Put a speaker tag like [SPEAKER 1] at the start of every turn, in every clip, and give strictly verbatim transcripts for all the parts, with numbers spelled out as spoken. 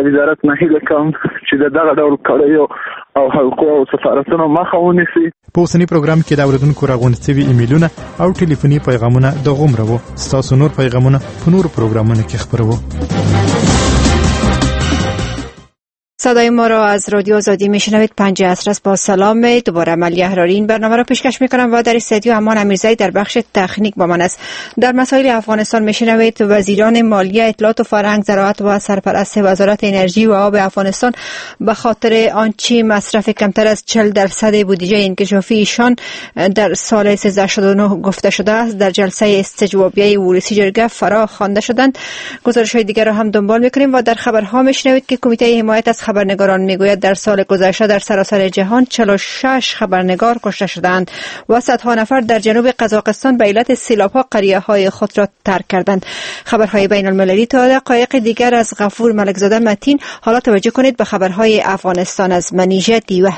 [SPEAKER 1] وزارت نه هیله کوم چې دغه ډول کړیو او حقوق او سفارتونو مخه ونیسي.
[SPEAKER 2] په اوسنی پروګرام کې د اوریدونکو راغونډ شوي ایمیلونه او ټلیفوني پیغامونه د غومره وو. تاسو نور پیغامونه په نور پروګرامونو کې خبرو.
[SPEAKER 3] صدای ما را از رادیو آزادی میشنوید. پنج عصر است. با سلام. دوباره عملی احراری این برنامه را پیشکش میکنم و در استودیو امان امیرزایی در بخش تکنیک با من است. در مسائل افغانستان میشنوید وزیران مالیه، اطلاعات و فرهنگ، زراعت و سرپرست وزارت انرژی و آب افغانستان به خاطر آنچه مصرف کمتر از چهل درصد بودجه انکشافی ایشان در سال سیزده هشتاد و نه گفته شده است در جلسه استجوابیه ولسی جرگه فرا خوانده شدند. گزارش‌های دیگر را هم دنبال میکنیم و در خبرها میشنوید که کمیته حمایت از خبرنگاران میگوید در سال گذشته در سراسر جهان چهل و شش خبرنگار کشته شدند و صدها نفر در جنوب قزاقستان به علت سیلاب‌ها قریه‌های خود را ترک کردند. خبرهای بین المللی تا دقایق دیگر از غفور ملکزاده متین. حالا توجه کنید به خبرهای افغانستان از منیژه دیوه.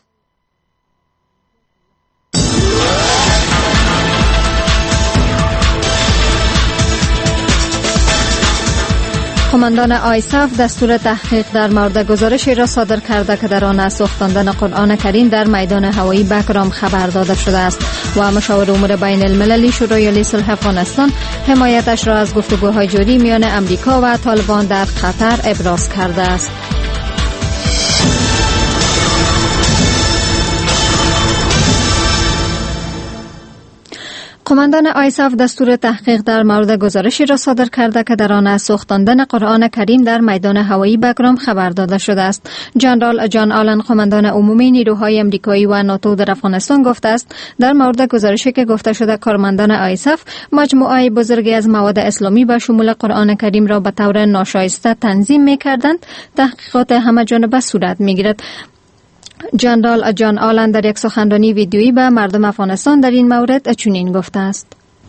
[SPEAKER 4] قماندان آیساف دستور تحقیق در مورد گزارشی را صادر کرده که در آن سوختاندن قرآن کریم در میدان هوایی بگرام خبر داده شده است و مشاور امور بین المللی شورای صلح افغانستان حمایتش را از گفتگوهای جاری میان امریکا و طالبان در قطر ابراز کرده است. قماندان آیساف دستور تحقیق در مورد گزارشی را صادر کرده که در آن سوختاندن قرآن کریم در میدان هوایی بگرام خبر داده شده است. جنرال جان آلن، قماندان عمومی نیروهای امریکایی و ناتو در افغانستان گفته است در مورد گزارشی که گفته شده کارمندان آیساف مجموعه بزرگی از مواد اسلامی به شمول قرآن کریم را به طور ناشایسته تنظیم می‌کردند، تحقیقات همه جانبه صورت می‌گیرد. جنرال جان آلن در یک سخنرانی ویدیویی به مردم افغانستان در این مورد چنین گفته است: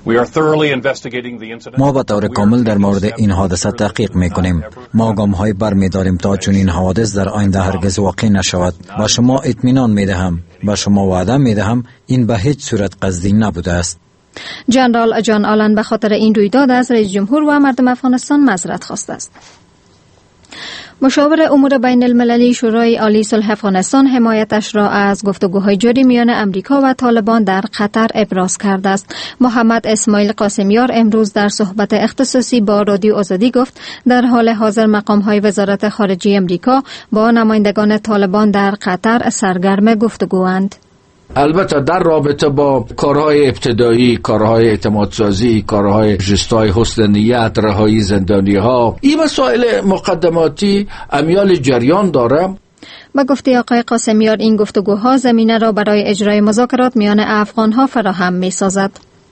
[SPEAKER 5] ما به طور کامل در مورد این حادثه تحقیق میکنیم. ما گام‌های برمی‌داریم تا چنین حوادث در آینده هرگز واقع نشود. با شما اطمینان میدهم، با شما وعده میدهم این به هیچ صورت قصدی نبوده است.
[SPEAKER 4] جنرال جان آلن به خاطر این رویداد از رئیس جمهور و مردم افغانستان معذرت خواسته است. مشاور امور بین المللی شورای عالی صلح افغانستان حمایتش را از گفتگوهای جاری میان امریکا و طالبان در قطر ابراز کرده است. محمد اسماعیل قاسمیار امروز در صحبت اختصاصی با رادیو آزادی گفت در حال حاضر مقام‌های وزارت خارجه امریکا با نمایندگان طالبان در قطر سرگرم گفتگواند.
[SPEAKER 6] البته در رابطه با کارهای ابتدایی، کارهای اعتمادسازی، کارهای جستای حسن نیت، رهایی زندانی‌ها، این مسائل مقدماتی امیال جریان داره.
[SPEAKER 4] با گفته آقای قاسمیار این گفتگوها زمینه را برای اجرای مذاکرات میان افغان‌ها فراهم می‌سازد.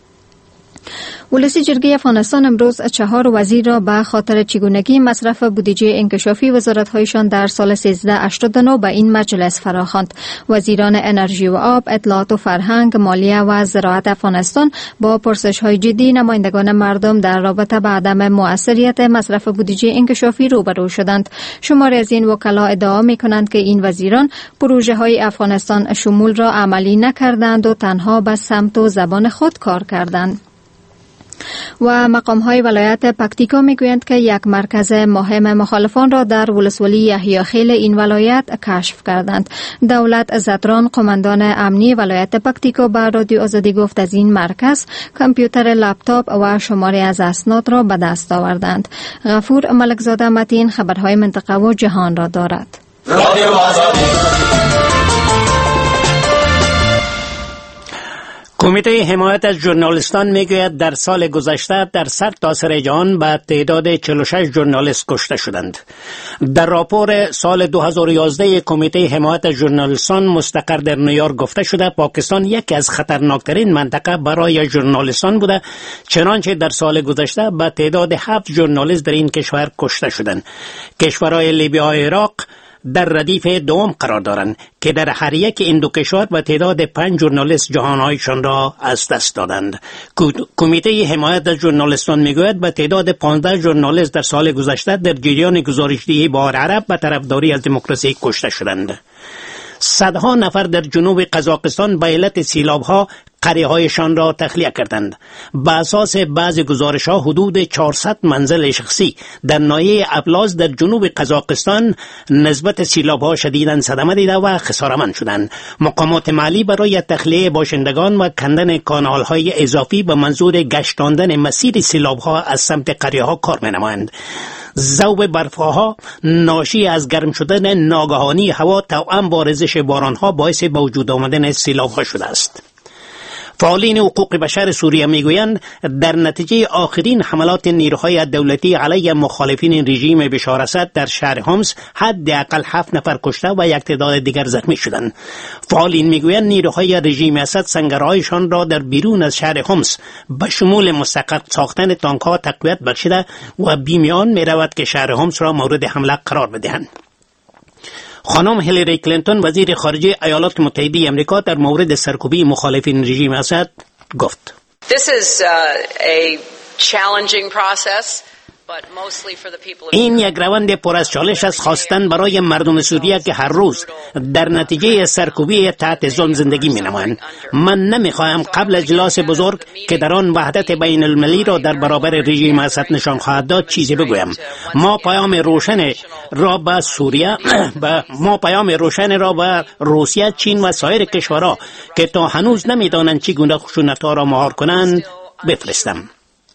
[SPEAKER 4] ولسی جرگه افغانستان امروز چهار وزیر را به خاطر چگونگی مصرف بودجه انکشافی وزارت‌هایشان در سال سیزده هشتاد و نه به این مجلس فراخواند. وزیران انرژی و آب، اطلاعات و فرهنگ، مالیه و زراعت افغانستان با پرسش‌های جدی نمایندگان مردم در رابطه با عدم مؤثریت مصرف بودجه انکشافی روبرو شدند. شماری از این وکلا ادعا می‌کنند که این وزیران پروژه‌های افغانستان شمول را عملی نکردند و تنها به سمت و زبان خود کار کردند. و مقام‌های ولایت پکتیکا میگویند که یک مرکز مهم مخالفان را در ولسوالی یحیی این ولایت کشف کردند. دولت زدران، قماندان امنی ولایت پکتیکا به رادیو آزادی گفت از این مرکز کامپیوتر، لپتاپ و شماری از اسناد را به دست آوردند. غفور ملکزاده متین خبرهای منطقه و جهان را دارد. رادیو آزادی.
[SPEAKER 7] کمیته حمایت از ژورنالیستان میگوید در سال گذشته در سرتاسر جهان به تعداد چهل و شش ژورنالیست کشته شدند. در راپور سال دو هزار و یازده کمیته حمایت از ژورنالیستان مستقر در نیویورک گفته شده پاکستان یکی از خطرناکترین منطقه برای ژورنالیستان بوده، چنانچه در سال گذشته به تعداد هفت ژورنالیست در این کشور کشته شدند. کشورهای لیبیا و عراق در ردیف دوم قرار دارند که در هر یک این دو کشور به تعداد پنج ژورنالیست جانهایشان را از دست دادند. کمیته حمایت از ژورنالیستان میگوید به تعداد پانزده ژورنالیست در سال گذشته در جریان گزارشدهی بهار عرب به طرفداری از دموکراسی کشته شدند. صدها نفر در جنوب قزاقستان به علت سیلاب‌ها قریه‌هایشان را تخلیه کردند. به اساس بعض گزارش‌ها حدود چهارصد منزل شخصی در ناحیه ابلاز در جنوب قزاقستان نسبت سیلاب‌ها شدیداً صدمه دیده و خساره‌مند شدند. مقامات محلی برای تخلیه باشندگان و کندن کانال‌های اضافی به منظور گشتاندن مسیر سیلاب‌ها از سمت قریه‌ها کار می‌نمایند. ذوب برف‌ها ناشی از گرم شدن ناگهانی هوا توأم با ریزش باران‌ها باعث به وجود آمدن سیلاب‌ها شده است. فعالین حقوق بشر سوریه میگویند در نتیجه آخرین حملات نیروهای دولتی علیه مخالفین رژیم بشار اسد در شهر حمص حداقل هفت نفر کشته و یک تعداد دیگر زخمی شدند. فعالین میگویند نیروهای رژیم اسد سنگرهایشان را در بیرون از شهر حمص به شمول مستقر ساختن تانک‌ها تقویت بخشیده و بیمیان میرود که شهر حمص را مورد حمله قرار بدهند. خانم هیلاری کلینتون وزیر خارجه ایالات متحده آمریکا در مورد سرکوبی مخالفین رژیم اسد گفت:
[SPEAKER 8] This is uh, a challenging process.
[SPEAKER 7] این یک روند پر از چالش است خواستن برای مردم سوریه که هر روز در نتیجه سرکوبی تحت ظلم زندگی می‌نمایند. من نمی‌خواهم قبل اجلاس بزرگ که در آن وحدت بین المللی را در برابر رژیم اسد نشان خواهد داد چیزی بگویم. ما پیام روشن را به سوریه با ما پیام روشن را به روسیه، چین و سایر کشورها که تا هنوز نمی‌دانند چگونه خشونت‌ها را مهار کنند بفرستم.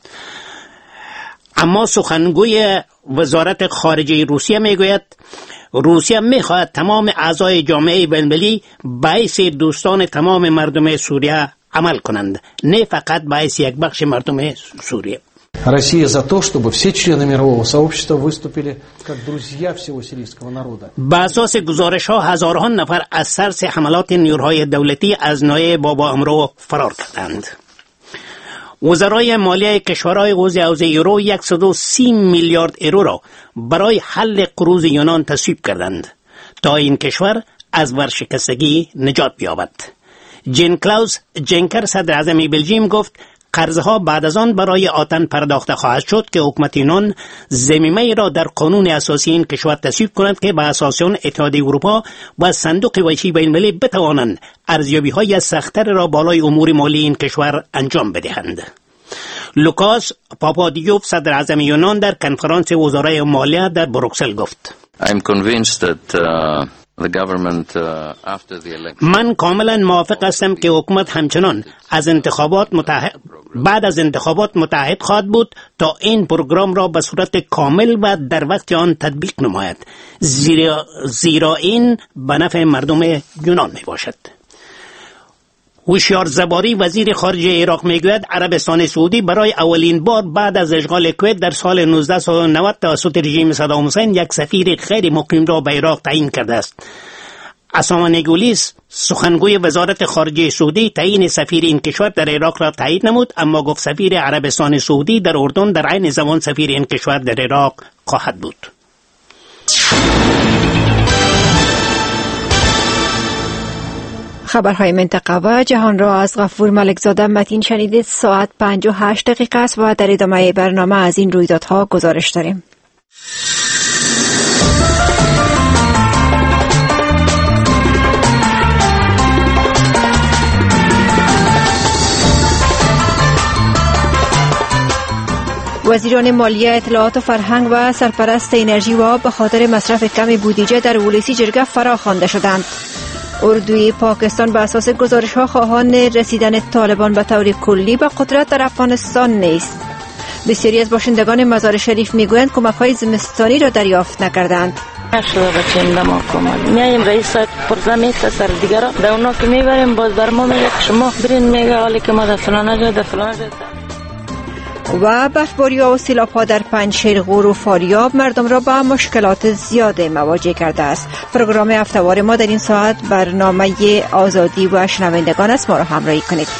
[SPEAKER 7] اما سخنگوی وزارت خارجه روسیه میگوید روسیه میخواهد تمام اعضای جامعه بین‌المللی باعث دوستان تمام مردم سوریه عمل کنند، نه فقط باعث یک بخش مردم سوریه.
[SPEAKER 9] Россия за то, чтобы все члены мирового сообщества выступили как друзья всего сирийского народа.
[SPEAKER 7] با اساس گزارش‌ها هزاران نفر از ترس حملات نیروهای دولتی از ناحیه بابا امرو فرار کردند. وزرای مالیه کشورهای حوزه حوزه یورو صد و سی میلیارد یورو را برای حل قروض یونان تصویب کردند تا این کشور از ورشکستگی نجات بیابد. جین کلاوس جنکر صدر اعظم بلژیم گفت قرضها بعد از آن برای آتن پرداخته خواهد شد که حکومت یونان ضمیمه را در قانون اساسی این کشور تصویب کند که به اساس آن اتحادیه اروپا و صندوق وحشی بین‌المللی بتوانند ارزیابی‌های سخت‌تر را بالای امور مالی این کشور انجام بدهند. لوکاس پاپادیوف صدر اعظم یونان در کنفرانس وزرای مالیه در بروکسل گفت:
[SPEAKER 10] I'm convinced that uh... The government, uh, after the election...
[SPEAKER 7] من کاملا موافق هستم که حکومت همچنان از انتخابات متحد بعد از انتخابات متحد خواهد بود تا این پروگرام را به صورت کامل و در وقت آن تطبیق نماید، زیرا, زیرا این به نفع مردم یونان می باشد. هوشیار زباری وزیر خارجه عراق میگوید عربستان سعودی برای اولین بار بعد از اشغال کویت در سال نوزده و نود توسط رژیم صدام حسین یک سفیر غیر مقیم را به عراق تعیین کرده است. اسامه نگولیس سخنگوی وزارت خارجه سعودی تعیین سفیر این کشور در عراق را تایید نمود، اما گفت سفیر عربستان سعودی در اردن در عین زمان سفیر این کشور در عراق خواهد بود.
[SPEAKER 3] خبرهای منطقه و جهان را از غفور ملکزاده متین شنیدید. ساعت پنج و هشت دقیقه است و در ادامه برنامه از این رویدادها گزارش داریم. وزیران مالیه، اطلاعات و فرهنگ و سرپرست انرژی و آب به خاطر مصرف کم بودجه در ولسی جرگه فرا خوانده شدند. اردوی پاکستان به اساس گزارش‌ها خواهان رسیدن طالبان به طور کلی به قدرت در افغانستان نیست. بسیاری از باشندگان مزار شریف میگویند کمک‌های زمستانی را دریافت نکردند.
[SPEAKER 11] شده بچه ما کمال میایم رئیس صاحب پرزه میسته سر دیگر را در اونا که میبریم باز بر ما میگه که شما برین، میگه حالی که ما در فلانه جا در فلانه جا.
[SPEAKER 3] و برفباری‌ها و سیلاب‌ها در پنجشیر، غور و فاریاب مردم را با مشکلات زیاد مواجه کرده است. پروگرام هفته‌وار ما در این ساعت برنامه آزادی و شنوندگان است. ما را همراهی کنید.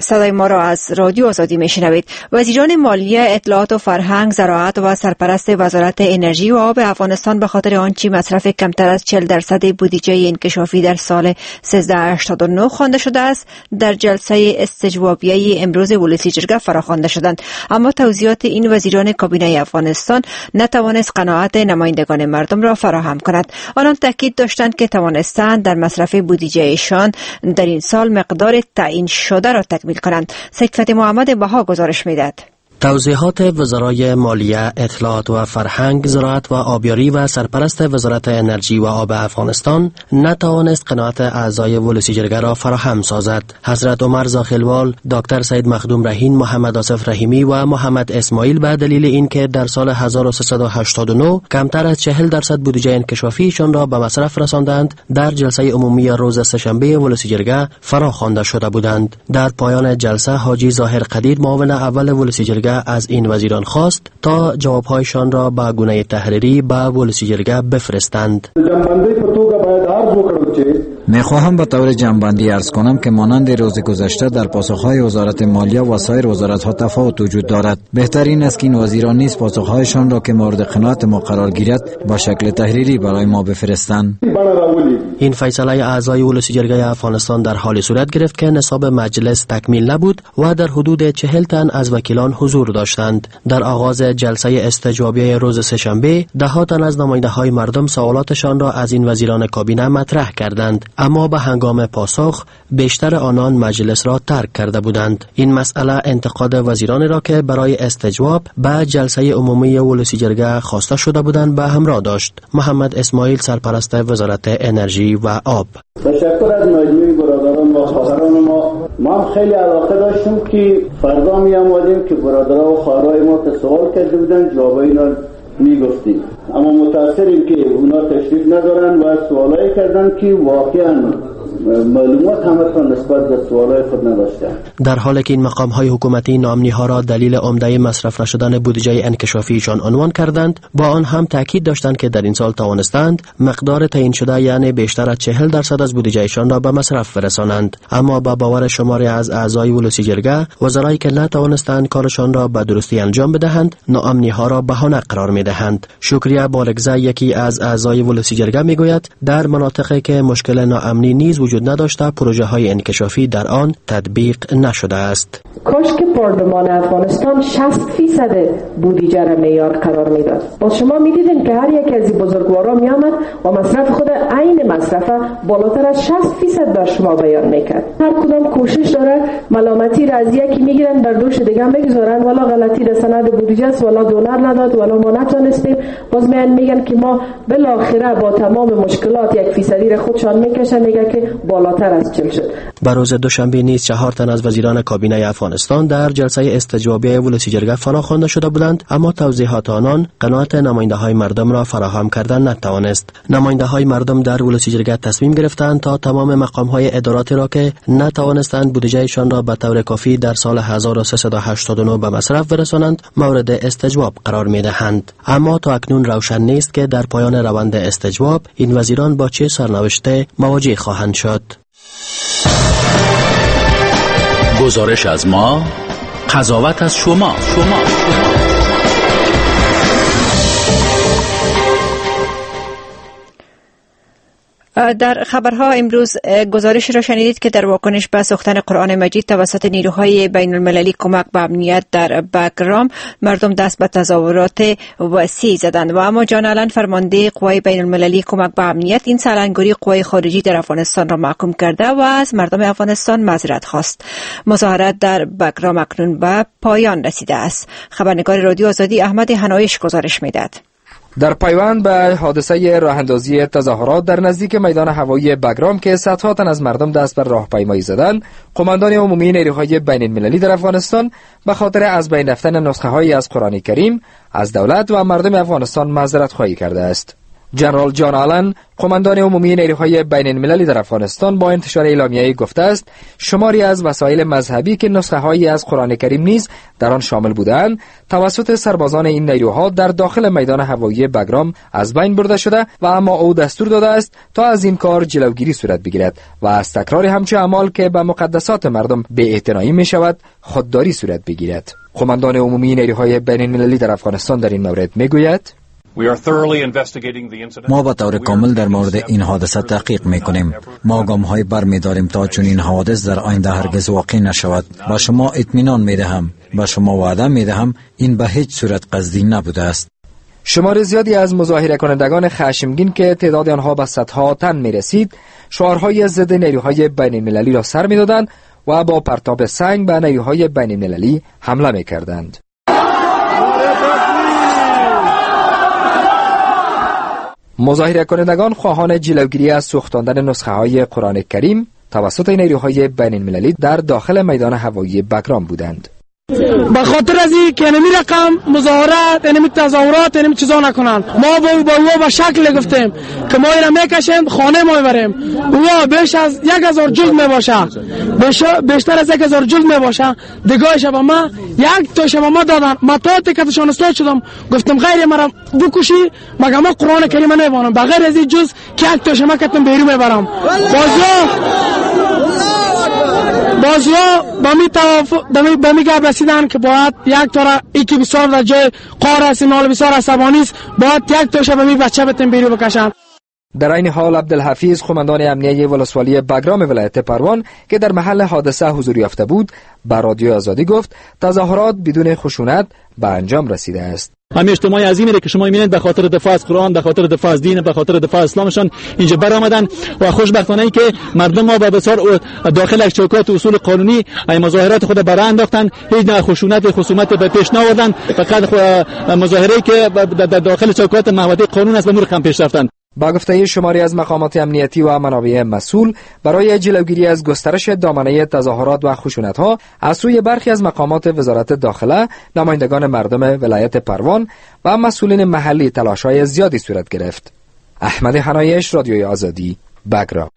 [SPEAKER 3] صدای ما را از رادیو آزادی میشنوید. وزیران مالیه، اطلاعات و فرهنگ، زراعت و سرپرست وزارت انرژی و آب افغانستان به خاطر آنچه مصرف کمتر از چهل درصد بودجه انکشافی در سال سیزده هشتاد و نه خوانده شده است، در جلسه استجوابیه امروز ولسی جرگه فراخوانده شدند. اما توضیحات این وزیران کابینه افغانستان نتوانست قناعت نمایندگان مردم را فراهم کند. آنان تاکید داشتند که توانستند در مصرف بودجهشان در این سال مقدار تعیین شده را تکمیل کنند. سید محمد بها گزارش می‌دهد.
[SPEAKER 12] توضیحات وزرای مالیه، اطلاعات و فرهنگ، زراعت و آبیاری و سرپرست وزارت انرژی و آب افغانستان نتوانست قناعت اعضای ولسی جرگه را فراهم سازد. حضرت عمر زاخلوال، دکتر سید مخدوم رهین، محمد آصف رحیمی و محمد اسماعیل به دلیل اینکه در سال هزار و سیصد و هشتاد و نه کمتر از چهل درصد بودجه انکشافیشان را به مصرف رساندند، در جلسه عمومی روز سه‌شنبه ولسی جرگه فراخوانده شده بودند. در پایان جلسه حاجی ظاهر قدیر، معاون اول ولسی جرگه، از این وزیران خواست تا جوابهایشان را به گونه تحریری به ولسی جرگه بفرستند.
[SPEAKER 5] میخواهم به طور جمع‌بندی عرض کنم که مانند روز گذشته در پاسخهای وزارت مالیه و سایر وزارت‌ها تفاوت وجود دارد. بهترین است که این وزیران نیز پاسخهایشان را که مورد قناعت ما قرار گیرد با شکل تحریری برای ما بفرستند.
[SPEAKER 12] این فیصله اعضای ولسی جرگه افغانستان در حال صورت گرفت که نصاب مجلس تکمیل نبود و در حدود چهل تن از وکیلان حضور داشتند. در آغاز جلسه استجوابیه روز سه‌شنبه، ده ها تن از نماینده‌های مردم سوالاتشان را از این وزیران کابینه مطرح کردند، اما به هنگام پاسخ بیشتر آنان مجلس را ترک کرده بودند. این مسئله انتقاد وزیرانی را که برای استجواب به جلسه عمومی ولسی جرگه خواسته شده بودند به همراه داشت. محمد اسماعیل، سرپرست وزارت انرژی و آب:
[SPEAKER 13] تشکر از مجموعه برادران و خواهران ما. ما خیلی علاقه داشتیم که فردا می آمدیم که برادران و خواهرای ما که سوال کرده بودن جوابای اینا می گفتیم، اما متأثریم که اونا تشریف ندارن و سوالایی کردن که واقعا معلومات همتون نسبت به سوالای خود نداشتن.
[SPEAKER 12] در حالی که این مقام‌های حکومتی ناامنی‌ها را دلیل عمده مصرف نشدن بودجه انکشافیشان عنوان کردند، با آن هم تاکید داشتند که در این سال توانستند مقدار تعیین شده یعنی بیشتر از چهل درصد از بودجهشان را به مصرف برسانند. اما با باور شماری از اعضای ولسی جرگه، وزرایی که نتوانستند کارشان را به درستی انجام بدهند، ناامنی‌ها را بهانه قرار می‌دهند. شکریه بالگزه، یکی از اعضای ولسی جرگه، میگوید در مناطقی که مشکل ناامنی نیز وجود نداشته پروژه های انکشافی در آن تطبیق نشده است.
[SPEAKER 14] کاش که پارلمان افغانستان شصت فیصد بودجه را معیار قرار میداد. باز شما میدیدین که هر یک از بزرگوارا میآمد و مصرف خود عین مصرف بالاتر از شصت فیصد بر شما بیان میکرد. هر کدام کوشش داره ملامتی را از یکی میگیرن بر دوش دیگه میگذارن، والا غلطی در سند بودجه است، والا دونر نداد، والا ما نتونستیم. باز میان میگن که ما بالاخره با تمام مشکلات یک فیصدی را خودشان میکشن، میگه که بالاتر از چهل شد.
[SPEAKER 12] بر روز دوشنبه نیز چهار تن از وزیران کابینه افغانستان در جلسه استجوابیه ولسی جرگه فراخوانده شده بودند، اما توضیحات آنان قناعت نماینده‌های مردم را فراهم کردن نتوانست. نماینده‌های مردم در ولسی جرگه تصمیم گرفتند تا تمام مقام‌های اداراتی را که نتوانستند بودجهشان را به طور کافی در سال هزار و سیصد و هشتاد و نه به مصرف برسانند مورد استجواب قرار می‌دهند. اما تا اکنون روشن نیست که در پایان روند استجواب این وزیران با چه سرنوشته مواجه خواهند شد.
[SPEAKER 15] گزارش از ما، قضاوت از شما. شما
[SPEAKER 3] در خبرها امروز گزارش را شنیدید که در واکنش به سوختن قرآن مجید توسط نیروهای بین المللی کمک به امنیت در بگرام، مردم دست به تظاهرات وسیع زدند. و اما جان آلن، فرمانده قوای بین المللی کمک به امنیت، این سالنگاری قوای خارجی در افغانستان را محکوم کرده و از مردم افغانستان معذرت خواست. مظاهرات در بگرام اکنون به پایان رسیده است. خبرنگار رادیو آزادی احمد حنایش گزارش می‌دهد.
[SPEAKER 16] در پیوند به حادثه راه اندازی تظاهرات در نزدیک میدان هوایی بگرام که صدها تن از مردم دست بر راهپیمایی زدند، قماندان عمومی نیروهای بین المللی در افغانستان به خاطر از بین رفتن نسخه هایی از قرآن کریم از دولت و مردم افغانستان معذرت خواهی کرده است. جنرال جان آلن، قماندان عمومی نیروهای بین المللی در افغانستان، با انتشار اعلامیه‌ای گفته است شماری از وسایل مذهبی که نسخه هایی از قرآن کریم نیز در آن شامل بودند توسط سربازان این نیروها در داخل میدان هوایی بگرام از بین برده شده و اما او دستور داده است تا از این کار جلوگیری صورت بگیرد و از تکرار همچه اعمال که به مقدسات مردم بی‌اعتنایی می شود خودداری صورت بگیرد. قماندان عمومی نیروهای بین المللی در افغانستان در این مورد می گوید
[SPEAKER 5] ما به طور کامل در مورد این حادثه تحقیق می کنیم. ما گام های بر می داریم تا چون این حوادث در آینده هرگز واقع نشود. با شما اطمینان می دهم، با شما وعده می دهم این به هیچ صورت قصدی نبوده است.
[SPEAKER 16] شمار زیادی از مظاهره کنندگان خشمگین که تعداد آنها به صدها تن می رسید شعارهای ضد نیروهای بین المللی را سر می دادند و با پرتاب سنگ به نیروهای بین المللی حمله می کردند. مظاهره کنندگان خواهان جلوگیری از سوختاندن نسخه های قرآن کریم توسط نیروهای بین المللی در داخل میدان هوایی بگرام بودند.
[SPEAKER 17] به خاطر از این که نمی رقم مظاهرات نمی تظاهرات نمی چیزا نکنن، ما با با او به شکل گفتیم که ما اینا میکشیم خانه ما میبریم. او بیش از یک هزار جلد میباشه، بیشتر از یک هزار جلد میباشه. دیگه شب ما یک تا شب ما دادن، ما تا تکتشان استاد شدم گفتم غیر مرا بکشی مگه ما قرآن کریم نمیبانم، بغیر از این جز که یک تا شما کتم بیرون میبرم. بازو بازو با می توافق با می گپ رسیدن که باید یک تا یکی بسیار در جای قار است، مال بسیار عصبانی است، باید یک تا شب می بچه بتن بیرون بکشن.
[SPEAKER 16] در این حال عبدالحفیظ قماندان امنیه ولسوالی بگرام ولایت پروان که در محل حادثه حضور یافته بود به رادیو آزادی گفت تظاهرات بدون خشونت به انجام رسیده است.
[SPEAKER 18] همه اجتماعی عظیمی را که شما می‌بینید به خاطر دفاع از قرآن، به خاطر دفاع از دین، به خاطر دفاع از اسلامشان اینجا برآمدن و خوشبختانه ای که مردم ما با بسیار داخل از چوکات اصول قانونی ای مظاهرات خود برآ انداختن، هیچ نوع خشونت خصومت به پیش نآوردن، فقط مظاهره که در داخل چوکات محوطه قانون است به نور کم پیش رفتند.
[SPEAKER 16] با گفته شماری از مقامات امنیتی و منابع مسئول برای جلوگیری از گسترش دامنه تظاهرات و خشونت‌ها از سوی برخی از مقامات وزارت داخله، نمایندگان مردم ولایت پروان و مسئولین محلی تلاش‌های زیادی صورت گرفت. احمد حنایش، رادیوی آزادی، بگرام.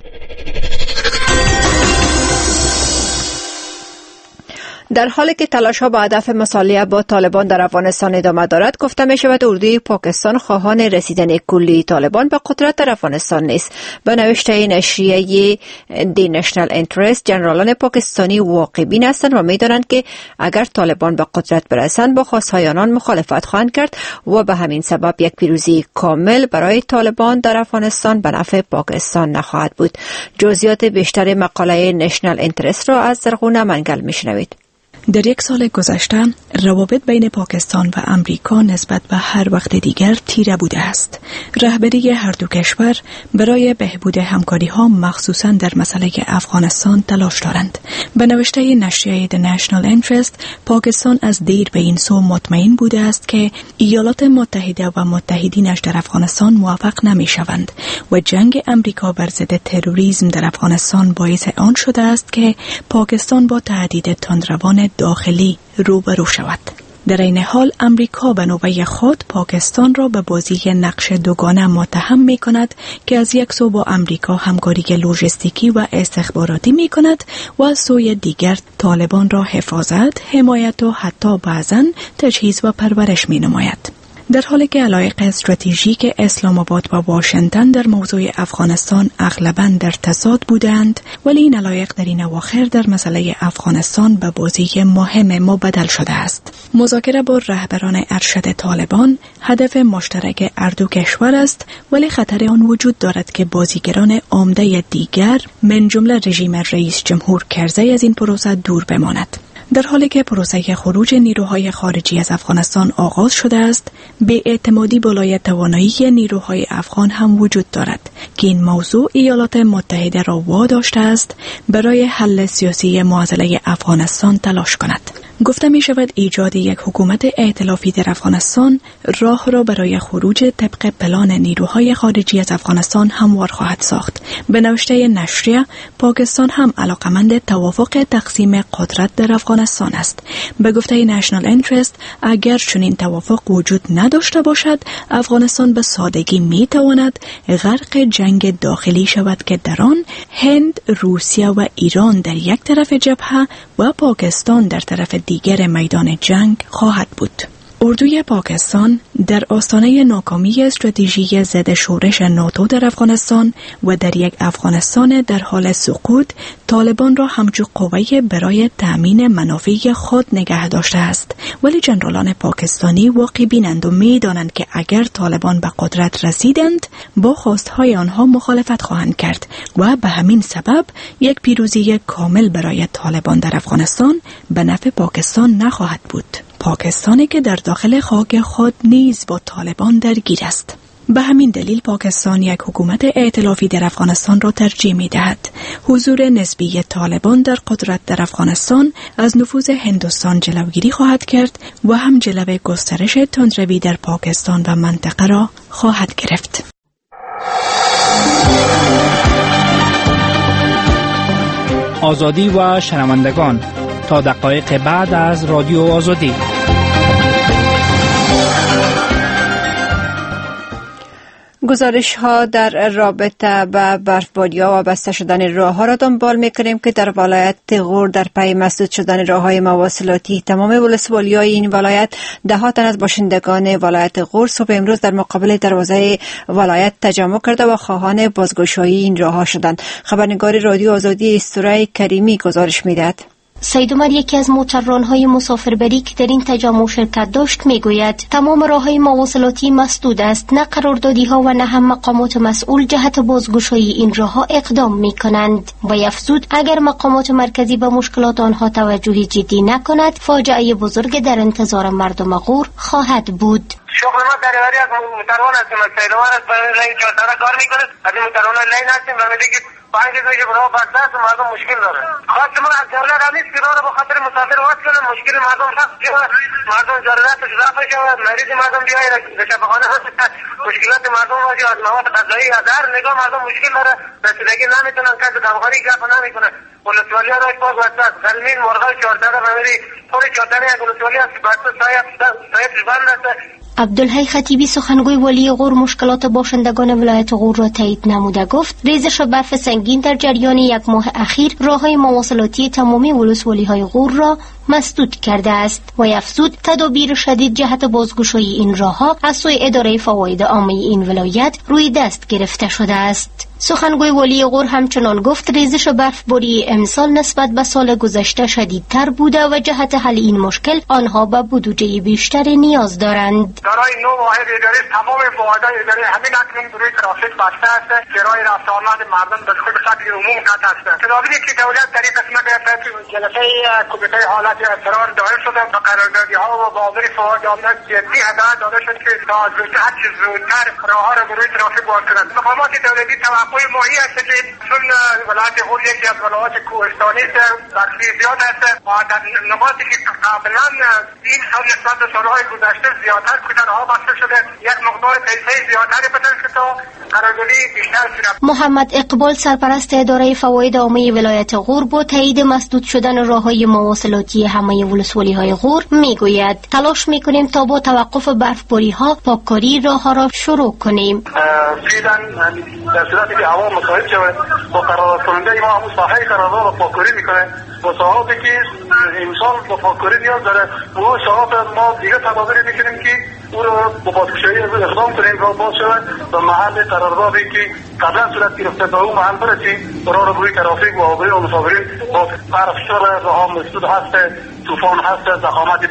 [SPEAKER 3] در حالی که تلاش‌ها با هدف مصالحه با طالبان در افغانستان ادامه دارد، گفته می‌شود اردوی پاکستان خواهان رسیدن کلی طالبان به قدرت در افغانستان نیست. به نوشته نشریه دی نشنال اینترست، جنرالان پاکستانی واقع‌بین هستند و می‌دانند که اگر طالبان به قدرت برسند با خواست‌های آنان مخالفت خواهند کرد و به همین سبب یک پیروزی کامل برای طالبان در افغانستان به نفع پاکستان نخواهد بود. جزئیات بیشتر مقاله نشنال اینترست را از زرغونه منگل می‌شنوید.
[SPEAKER 19] در یک سال گذشته روابط بین پاکستان و امریکا نسبت به هر وقت دیگر تیره بوده است. رهبری هر دو کشور برای بهبود همکاری ها مخصوصاً در مسئله افغانستان تلاش دارند. به نوشته نشریه دی نشنال اینترست، پاکستان از دیر به این سو مطمئن بوده است که ایالات متحده و متحدینش در افغانستان موفق نمی شوند و جنگ امریکا بر ضد تروریسم در افغانستان باعث آن شده است که پاکستان با تهدید تندروان داخلی روبرو شود. در این حال امریکا به نوبه خود پاکستان را به بازی نقش دوگانه متهم می کند که از یک سو با امریکا همکاری لوجستیکی و استخباراتی می کند و از سوی دیگر طالبان را حفاظت، حمایت و حتی بعضاً تجهیز و پرورش می نماید. در حالی که علایق استراتژیک اسلام آباد و واشنگتن در موضوع افغانستان اغلباً در تضاد بودند، ولی این علایق در این اواخر در مسئله افغانستان به بازی مهم مبدل شده است. مذاکره با رهبران ارشد طالبان هدف مشترک هر دو کشور است، ولی خطر آن وجود دارد که بازیگران عمده دیگر من جمله رژیم رئیس جمهور کرزی از این پروسه دور بماند. در حالی که پروسه خروج نیروهای خارجی از افغانستان آغاز شده است، بی‌اعتمادی بالای توانایی نیروهای افغان هم وجود دارد که این موضوع ایالات متحده را واداشته است برای حل سیاسی معضله افغانستان تلاش کند. گفته می شود ایجاد یک حکومت ائتلافی در افغانستان راه را برای خروج طبق پلان نیروهای خارجی از افغانستان هموار خواهد ساخت. به نوشته نشریه، پاکستان هم علاقمند توافق تقسیم قدرت در افغانستان است. به گفته نشنال اینترست، اگر چنین توافق وجود نداشته باشد، افغانستان به سادگی می تواند غرق جنگ داخلی شود که در آن هند، روسیه و ایران در یک طرف جبهه و پاکستان در طرف دیگر میدان جنگ خواهد بود. اردوی پاکستان در آستانه ناکامی استراتژی ضد شورش ناتو در افغانستان و در یک افغانستان در حال سقوط، طالبان را همچو قوه برای تأمین منافع خود نگه داشته است. ولی جنرالان پاکستانی واقع بینند و می دانند که اگر طالبان به قدرت رسیدند، با خواستهای آنها مخالفت خواهند کرد و به همین سبب یک پیروزی کامل برای طالبان در افغانستان به نفع پاکستان نخواهد بود. پاکستانی که در داخل خاک خود نیز با طالبان درگیر است. به همین دلیل پاکستان یک حکومت ائتلافی در افغانستان را ترجیح می دهد. حضور نسبی طالبان در قدرت در افغانستان از نفوذ هندوستان جلوگیری خواهد کرد و هم جلوه گسترش تندروی در پاکستان و منطقه را خواهد گرفت.
[SPEAKER 20] آزادی و شنوندگان، تا دقایق بعد از رادیو آزادی.
[SPEAKER 3] گزارش ها در رابطه با برفباری ها و بسته شدن راه ها را دنبال میکنیم که در ولایت غور در پی مسدود شدن راه های مواصلاتی تمام ولسوالی های این ولایت، ده ها تن از باشندگان ولایت غور صبح امروز در مقابل دروازه ولایت تجمع کرده و خواهان بازگشایی این راه ها شدند. خبرنگار رادیو آزادی استورای کریمی گزارش میدهد.
[SPEAKER 21] سید عمر، یکی از موتورران‌های مسافربری که در این تجمع شرکت داشت، میگوید تمام راه‌های مواصلاتی مسدود است. نه قراردادی‌ها و نه هم مقامات مسئول جهت بازگشایی این راه‌ها اقدام می‌کنند. و افزود اگر مقامات مرکزی به مشکلات آنها توجه جدی نکند، فاجعه بزرگ در انتظار مردم غور خواهد بود.
[SPEAKER 22] شغل ما دریوری از موتوران است. سید عمر از برای چهارتاره کار می‌کنه. از این موتوران لین هستیم و میگه که پنج روزه برای بسته است، مردم مشکل داره. خواست ما از دولت هم نیست که راه رو به خاطر مسافر واسه کنه، مشکل مردم هست که مردم ضرورتش رفع شود، مریض مردم بیاید به شفاخانه هست، مشکلات مردم واجه از مواد غذایی از هر نگاه مردم مشکل داره، رسیدگی نمیتونن، کسی دمخانی گپ نمیکنه. ولسوالی ها را باز بسته است. زمین مرغای چهارتاره بمیری خود چهارتاره یک ولسوالی است که بسته سایه سایه بند است.
[SPEAKER 21] عبدالحی خطیبی، سخنگوی والی غور، مشکلات باشندگان ولایت غور را تایید نموده گفت ریزش برف سنگین در جریان یک ماه اخیر راههای مواصلاتی تمامی ولسوالی‌های غور را مسدود کرده است و افزود تدابیر شدید جهت بازگشایی این راهها از سوی اداره فواید عامه این ولایت روی دست گرفته شده است. سخنگوی والی غور همچنان گفت ریزش برفباری امسال نسبت به سال گذشته شدیدتر بوده و جهت حل این مشکل آنها به بودجه بیشتر نیاز دارند.
[SPEAKER 22] برای نو واحد اداره تمام فواید اداره همین اکنون روی ترافیک بسته است که راه رفت آمد مردم به خود سطح عموم قطع است. تدابیری که دولت در این قسمت جلسه کمیته حالت اضطرار دایر شده و قراردادی‌ها و بازار فواید عامه جدی هدایت داده شد که تا از هر چه زودتر راه‌ها را روی ترافیک باز کنند. مقامات دولتی توقع ماهی است که چون ولایت غور یکی از ولایات کوهستانی است، برفی زیاد است و در نقاطی که قبلا این سال نسبت به سال‌های گذشته زیادتر کوتاه‌ها بسته شده، یک مقدار پیسه زیادتری بدن که تا قراردادی بیشتر صورت.
[SPEAKER 21] محمد اقبال، سرپرست اداره فواید عامه ولایت غور، با تایید مسدود شدن راه‌های مواصلاتی همه ولسوالی‌های غور میگوید تلاش میکنیم تا با توقف برفباری‌ها پاککاری راه‌ها را شروع کنیم.
[SPEAKER 22] فعلا در صورتی که هوا مساعد شود با قرارداد کننده ما همون ساحه قرارداد را پاککاری میکنه، با ساحاتی که انسان با پاککاری نیاز داره و ساحات ما دیگه تدابیر میکنیم که او را با بازگشایی اقدام کنیم را باز شود و محل قراردادی که قبلا صورت گرفته به اون محل برسیم راه رو روی ترافیک و عابرین و مسافرین با برف شده راه مسدود هست، طوفان هست، زخامت برف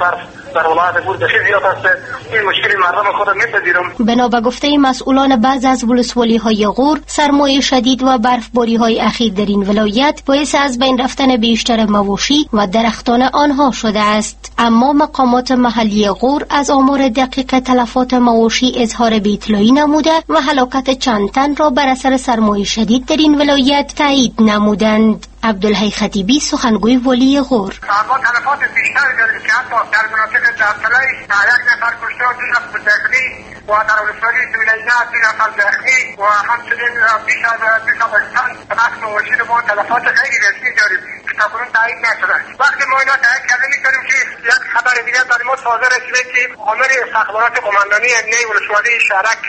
[SPEAKER 22] در ولایت غور بسیار زیاد است. این مشکل مردم خود میپذیرم.
[SPEAKER 21] بنا به گفته مسئولان بعض از ولسوالی‌های غور، سرمایه شدید و برفباری‌های اخیر در این ولایت باعث از بین رفتن بیشتر مواشی و درختان آنها شده است. اما مقامات محلی غور از آمار دقیق تلفات مواشی اظهار بی‌اطلاعی نموده و هلاکت چند تن را بر اثر سرمایه شدید در این ولایت تایید نمودند. عبدالحی خطیبی، سخنگوی والی غور:
[SPEAKER 22] ما تلفات بیشتری داریم که حتی در مناطق درطلعی یک نفر کشته و دو نفر زخمی و در ولسوالی دولینه دو نفر زخمی و همچنین بیش از دو تن نقص مواشی رو ما تلفات غیر رسمی داریم که تاکنون تایید نشده. وقتی ما اینا تایید کرده می‌کنیم که یک خبر دیگر در ما تازه رسیده که آمر استخبارات قماندانی امنیه ولسوالی شهرک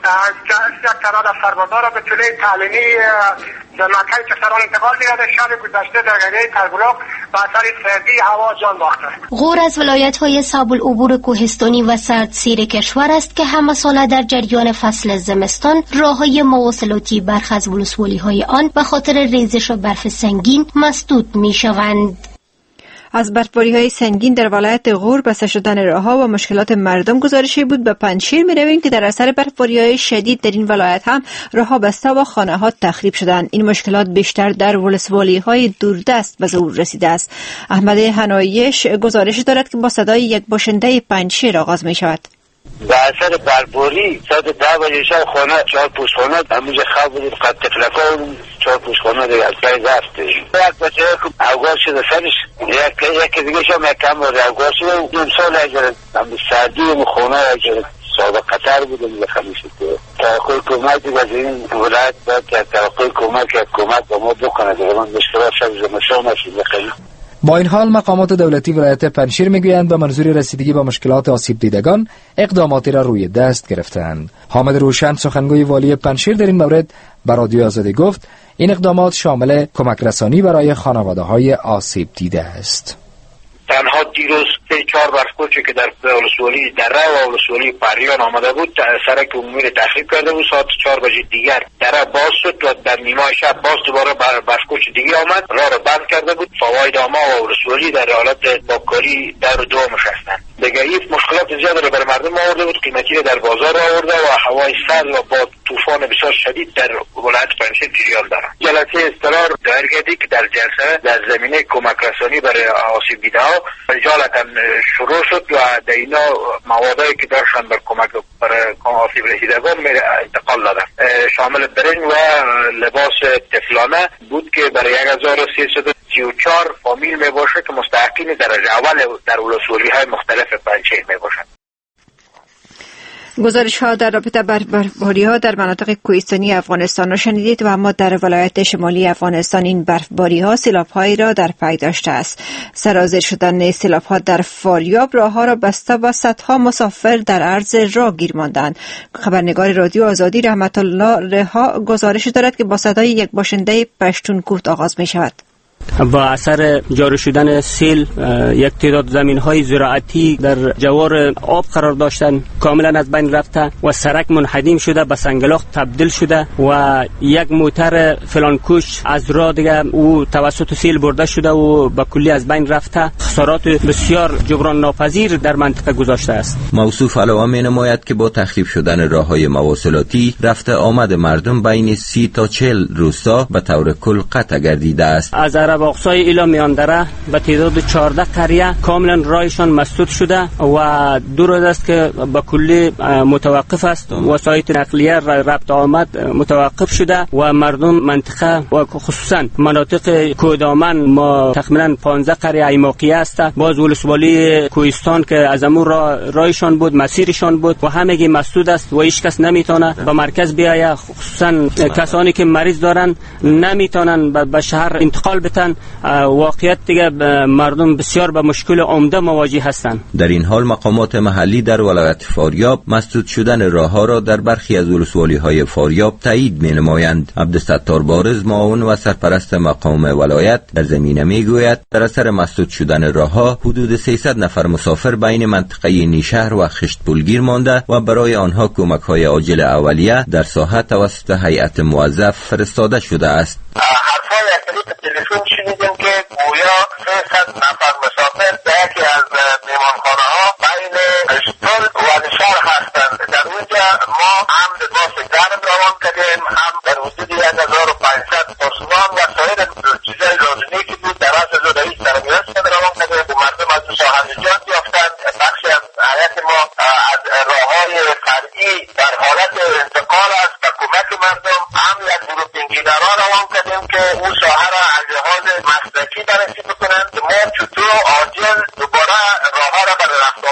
[SPEAKER 22] یک تعداد از سربازان را به طول تعلیمی در مرکز کسران انتقال می‌دهد. شب گذشته در قریه تربلاق به اثر سردی هوا جان باخته.
[SPEAKER 21] غور از ولایت‌های صعب العبور کوهستانی و سردسیر کشور است که همه ساله در جریان فصل زمستان راه‌های مواصلاتی برخی از ولسوالی‌های آن به خاطر ریزش برف سنگین مسدود می‌شوند.
[SPEAKER 3] از برفباری‌های سنگین در ولایت غور بسته شدن راه‌ها و مشکلات مردم گزارشی بود. به پنجشیر می‌رویم که در اثر برفباری‌های شدید در این ولایت هم راه‌ها بسته و خانه‌ها تخریب شدند. این مشکلات بیشتر در ولسوالی‌های دوردست به ظهور رسیده است. احمد حنایش گزارش دارد که با صدای یک باشنده پنجشیر آغاز می‌شود.
[SPEAKER 1] به اثر برباری ساعت ده بجه شب خانه چهار پوش خانه همونجا خواب بودیم قد تفلکا چهار پوش خانه دیگه از کاری رفته یک بچه اوگار شده سرش یک دیگه شما یک کم باره اوگار شده نیم سال اگر هم سردی و خانه اگر سابق قطر بودیم بخمیشه که توقع کمک دیگه از این ولایت باید که توقع کمک که کمک با ما بکنه دیگه من مشکلات شب زمستان نشید بخیلی.
[SPEAKER 16] با این حال مقامات دولتی ولایت پنجشیر میگویند به منظور رسیدگی با مشکلات آسیب دیدگان اقداماتی را روی دست گرفتند. حامد روشن، سخنگوی والی پنجشیر، در این مورد به رادیو آزادی گفت این اقدامات شامل کمک رسانی برای خانواده‌های آسیب دیده است.
[SPEAKER 1] تنها دیروز سه چهار برفکوچی که در ولسوالی دره و ولسوالی پریان آمده بود سرک عمومی را تخریب کرده بود. ساعت چهار بجه دیگر دره باز شد و در نیمه شب باز دوباره برفکوچ دیگه آمد، راه را بند کرده بود. فواید عامه و ولسوالی در حالت باکاری در و دو نشستند. دیگه این مشکلات زیاد را بر مردم آورده بود، قیمتی را در بازار آورده و هوای سرد و با طوفان بسیار شدید در ولایت پنجشیر جریان دارد. جلسه استقرار دایر گردید که در جلسه در زمینه کمک رسانی برای آسیب دیده‌ها رجالتا شروع شد و در اینا موادایی که داشتن بر کمک برای آسیب رسیدگان انتقال دادن. شامل برنج و لباس طفلانه بود که برای یک هزار و سیصد و سی و چهار فامیل می باشه که مستحقین درجه اول در ولسوالی‌های مختلف پنجشیر می باشند.
[SPEAKER 3] گزارش ها در رابطه بر برفباری ها در مناطق کوهستانی افغانستان را شنیدید و اما در ولایت شمالی افغانستان این برفباری ها سیلاب هایی را در پی داشته است. سرازیر شدن سیلاب ها در فاریاب راه ها را بسته و صدها مسافر در عرض راه گیر ماندند. خبرنگار رادیو آزادی رحمت الله رها گزارش دارد که با صدای یک باشنده پشتونکوت آغاز می شود.
[SPEAKER 2] با اثر جاری شدن سیل یک تعداد زمین‌های زراعتی در جوار آب قرار داشتن کاملا از بین رفته و سرک منهدم شده به سنگلاخ تبدیل شده و یک موتر فلانکوش از راه دیگه او توسط سیل برده شده و به کلی از بین رفته. خسارات بسیار جبران ناپذیر در منطقه گذاشته است.
[SPEAKER 23] موصوف علاوه می‌نماید که با تخریب شدن راه‌های مواصلاتی رفته آمد مردم بین سی تا چهل روستا به طور کل قطع گردیده است.
[SPEAKER 2] از عرب اقصای ایلا میاندره به تعداد چهارده قریه کاملا راهشان مسدود شده و دو روز است که به کلی متوقف است. وسایل نقلیه ربط آمد متوقف شده و مردم منطقه و خصوصا مناطق کوهدامن ما تقریبا پانزده قریه ایماقی است. باز ولسوالی کوهستان که از امور راه راهشان بود مسیرشان بود و همگی مسدود است و هیچ کس نمیتونه به مرکز بیاید. خصوصا کسانی که مریض دارن نمیتونن به شهر انتقال بتن. واقعیت دیگه مردم بسیار به مشکل عمده مواجه هستند.
[SPEAKER 23] در این حال مقامات محلی در ولایت فاریاب مسدود شدن راهها را در برخی از ولسوالی‌های فاریاب تایید می‌نمایند. عبدالستار بارز معاون و سرپرست مقام ولایت در زمینه می‌گوید در اثر مسدود شدن راهها حدود سیصد نفر مسافر بین منطقه نیشهر و خشتپول گیر مانده و برای آنها کمک‌های عاجل اولیه در ساحه توسط هیئت موظف فرستاده شده است.
[SPEAKER 1] تلفن شنیدیم که گویا سیصد نفر مسافر در یکی از میمانخانه ها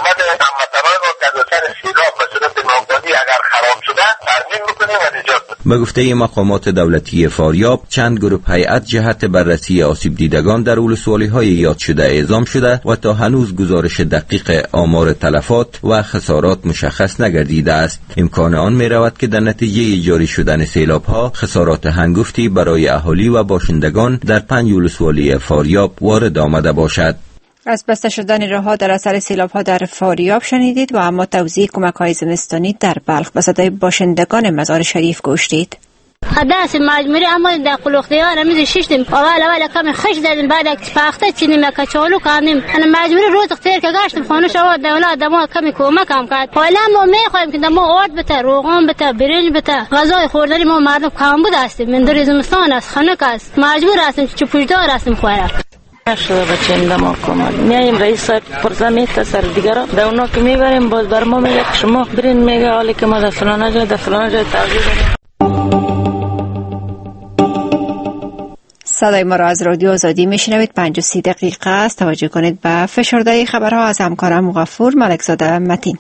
[SPEAKER 1] درآمد هموطنان ما که از اثر سیلاب به صورت ناگهانی اگر خراب شده تضمین میکنیم و نجات بدیم.
[SPEAKER 23] به گفته مقامات دولتی فاریاب، چند گروه هیئت جهت بررسی آسیب دیدگان در ولسوالی‌های یاد شده اعزام شده و تا هنوز گزارش دقیق آمار تلفات و خسارات مشخص نگردیده است. امکان آن می رود که در نتیجه جاری شدن سیلاب‌ها خسارات هنگفتی برای اهالی و باشندگان در پنج ولسوالی فاریاب وارد آمده باشد.
[SPEAKER 3] از بسته شدن راه‌ها در اثر سیلاب‌ها در فاریاب شنیدید و اما توزیع کمک‌های زمستانی در بلخ به صدای باشندگان مزار شریف گوشتید.
[SPEAKER 4] دست مجموعی اما در قلوختیان همیشه ششتیم اول اول کمی خش دادیم بعد پخته چینیم کچالو کردیم انا مجموعی روز اختیر که گشتیم خانه شما دولت دما کمی کمک هم کرد. حالا ما میخوایم که دما آرد بته، روغن بته، برنج بته، غذای خوردنی ما مردم کم بود هستیم. من در زمستان است، خنک است، مجبور هستیم چه پوشدار هستیم خوراک.
[SPEAKER 11] نشده بچه این دما کمال میاییم رئیس صاحب پرزه میته سر دیگرا در اونا که میبریم باز بر ما میگه که شما برین میگه حالی که ما در فلانه جای در فلانه جای توزیع داریم.
[SPEAKER 3] صدای ما را از رادیو آزادی میشنوید. پنج و سی دقیقه است. توجه کنید به فشرده خبرها از همکارم مغفور ملکزاده متین.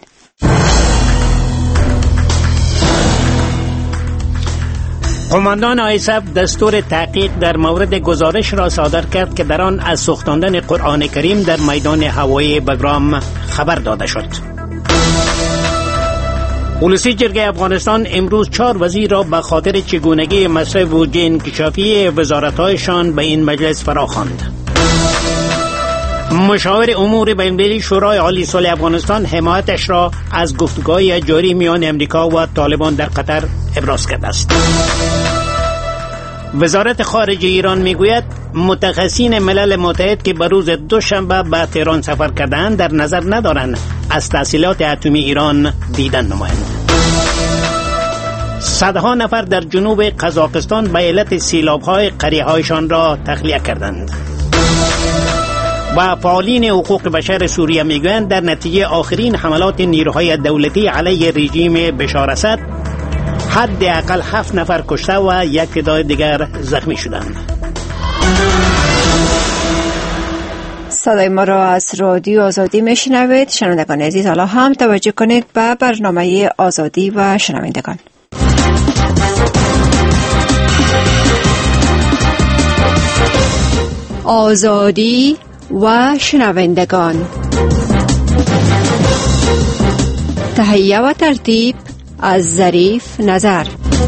[SPEAKER 7] قماندان آیسف دستور تحقیق در مورد گزارش را صادر کرد که در آن از سوختاندن قرآن کریم در میدان هوایی بگرام خبر داده شد. ولسی جرگه افغانستان امروز چهار وزیر را به خاطر چگونگی مصرف بودجه انکشافی وزارت‌هایشان به این مجلس فراخواند. مشاور امور بین‌المللی شورای عالی صلح افغانستان حمایتش را از گفتگوهای جاری میان امریکا و طالبان در قطر ابراز کرده است. وزارت خارجه ایران میگوید متخصصین ملل متحد که به روز دوشنبه به تهران سفر کردند در نظر ندارند از تحصیلات اتمی ایران دیدن نمایند. صدها نفر در جنوب قزاقستان به علت سیلاب‌های قریه‌هایشان را تخلیه کردند. و فعالین حقوق بشر سوریه میگویند در نتیجه آخرین حملات نیروهای دولتی علیه رژیم بشار اسد حداقل هفت نفر کشته و یک تعداد دیگر زخمی شدند.
[SPEAKER 3] صدای ما را از رادیو آزادی میشنوید. شنوندگان عزیز، حالا هم توجه کنید به برنامه آزادی و شنوندگان. آزادی و شنوندگان. تهیه و ترتیب از ظریف نظر.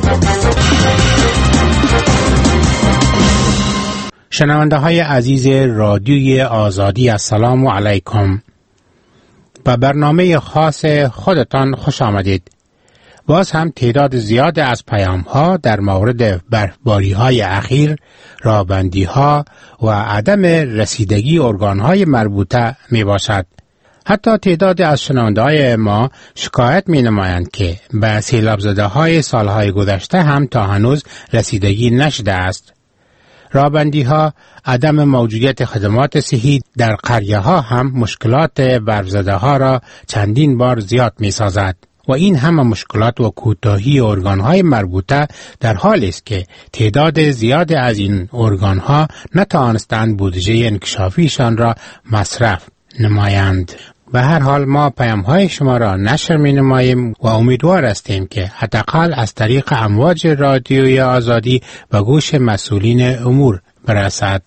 [SPEAKER 6] شنونده های عزیز رادیوی آزادی، السلام علیکم. به برنامه خاص خودتان خوش آمدید. باز هم تعداد زیاد از پیام ها در مورد برفباری های اخیر، رابندی ها و عدم رسیدگی ارگان های مربوطه می باشد. حتی تعداد از شنونده های ما شکایت می نمایند که به سیلاب زده های سالهای گذشته هم تا هنوز رسیدگی نشده است. رابندی ها، عدم موجودیت خدمات صحی در قریه ها هم مشکلات برف زده ها را چندین بار زیاد می سازد. و این همه مشکلات و کوتاهی ارگان‌های مربوطه در حالی است که تعداد زیاد از این ارگان‌ها نتوانستند بودجه انکشافیشان را مصرف نمایند. به هر حال ما پیام‌های شما را نشر می‌نماییم و امیدوار هستیم که حداقل از طریق امواج رادیوی آزادی به گوش مسئولین امور برسد.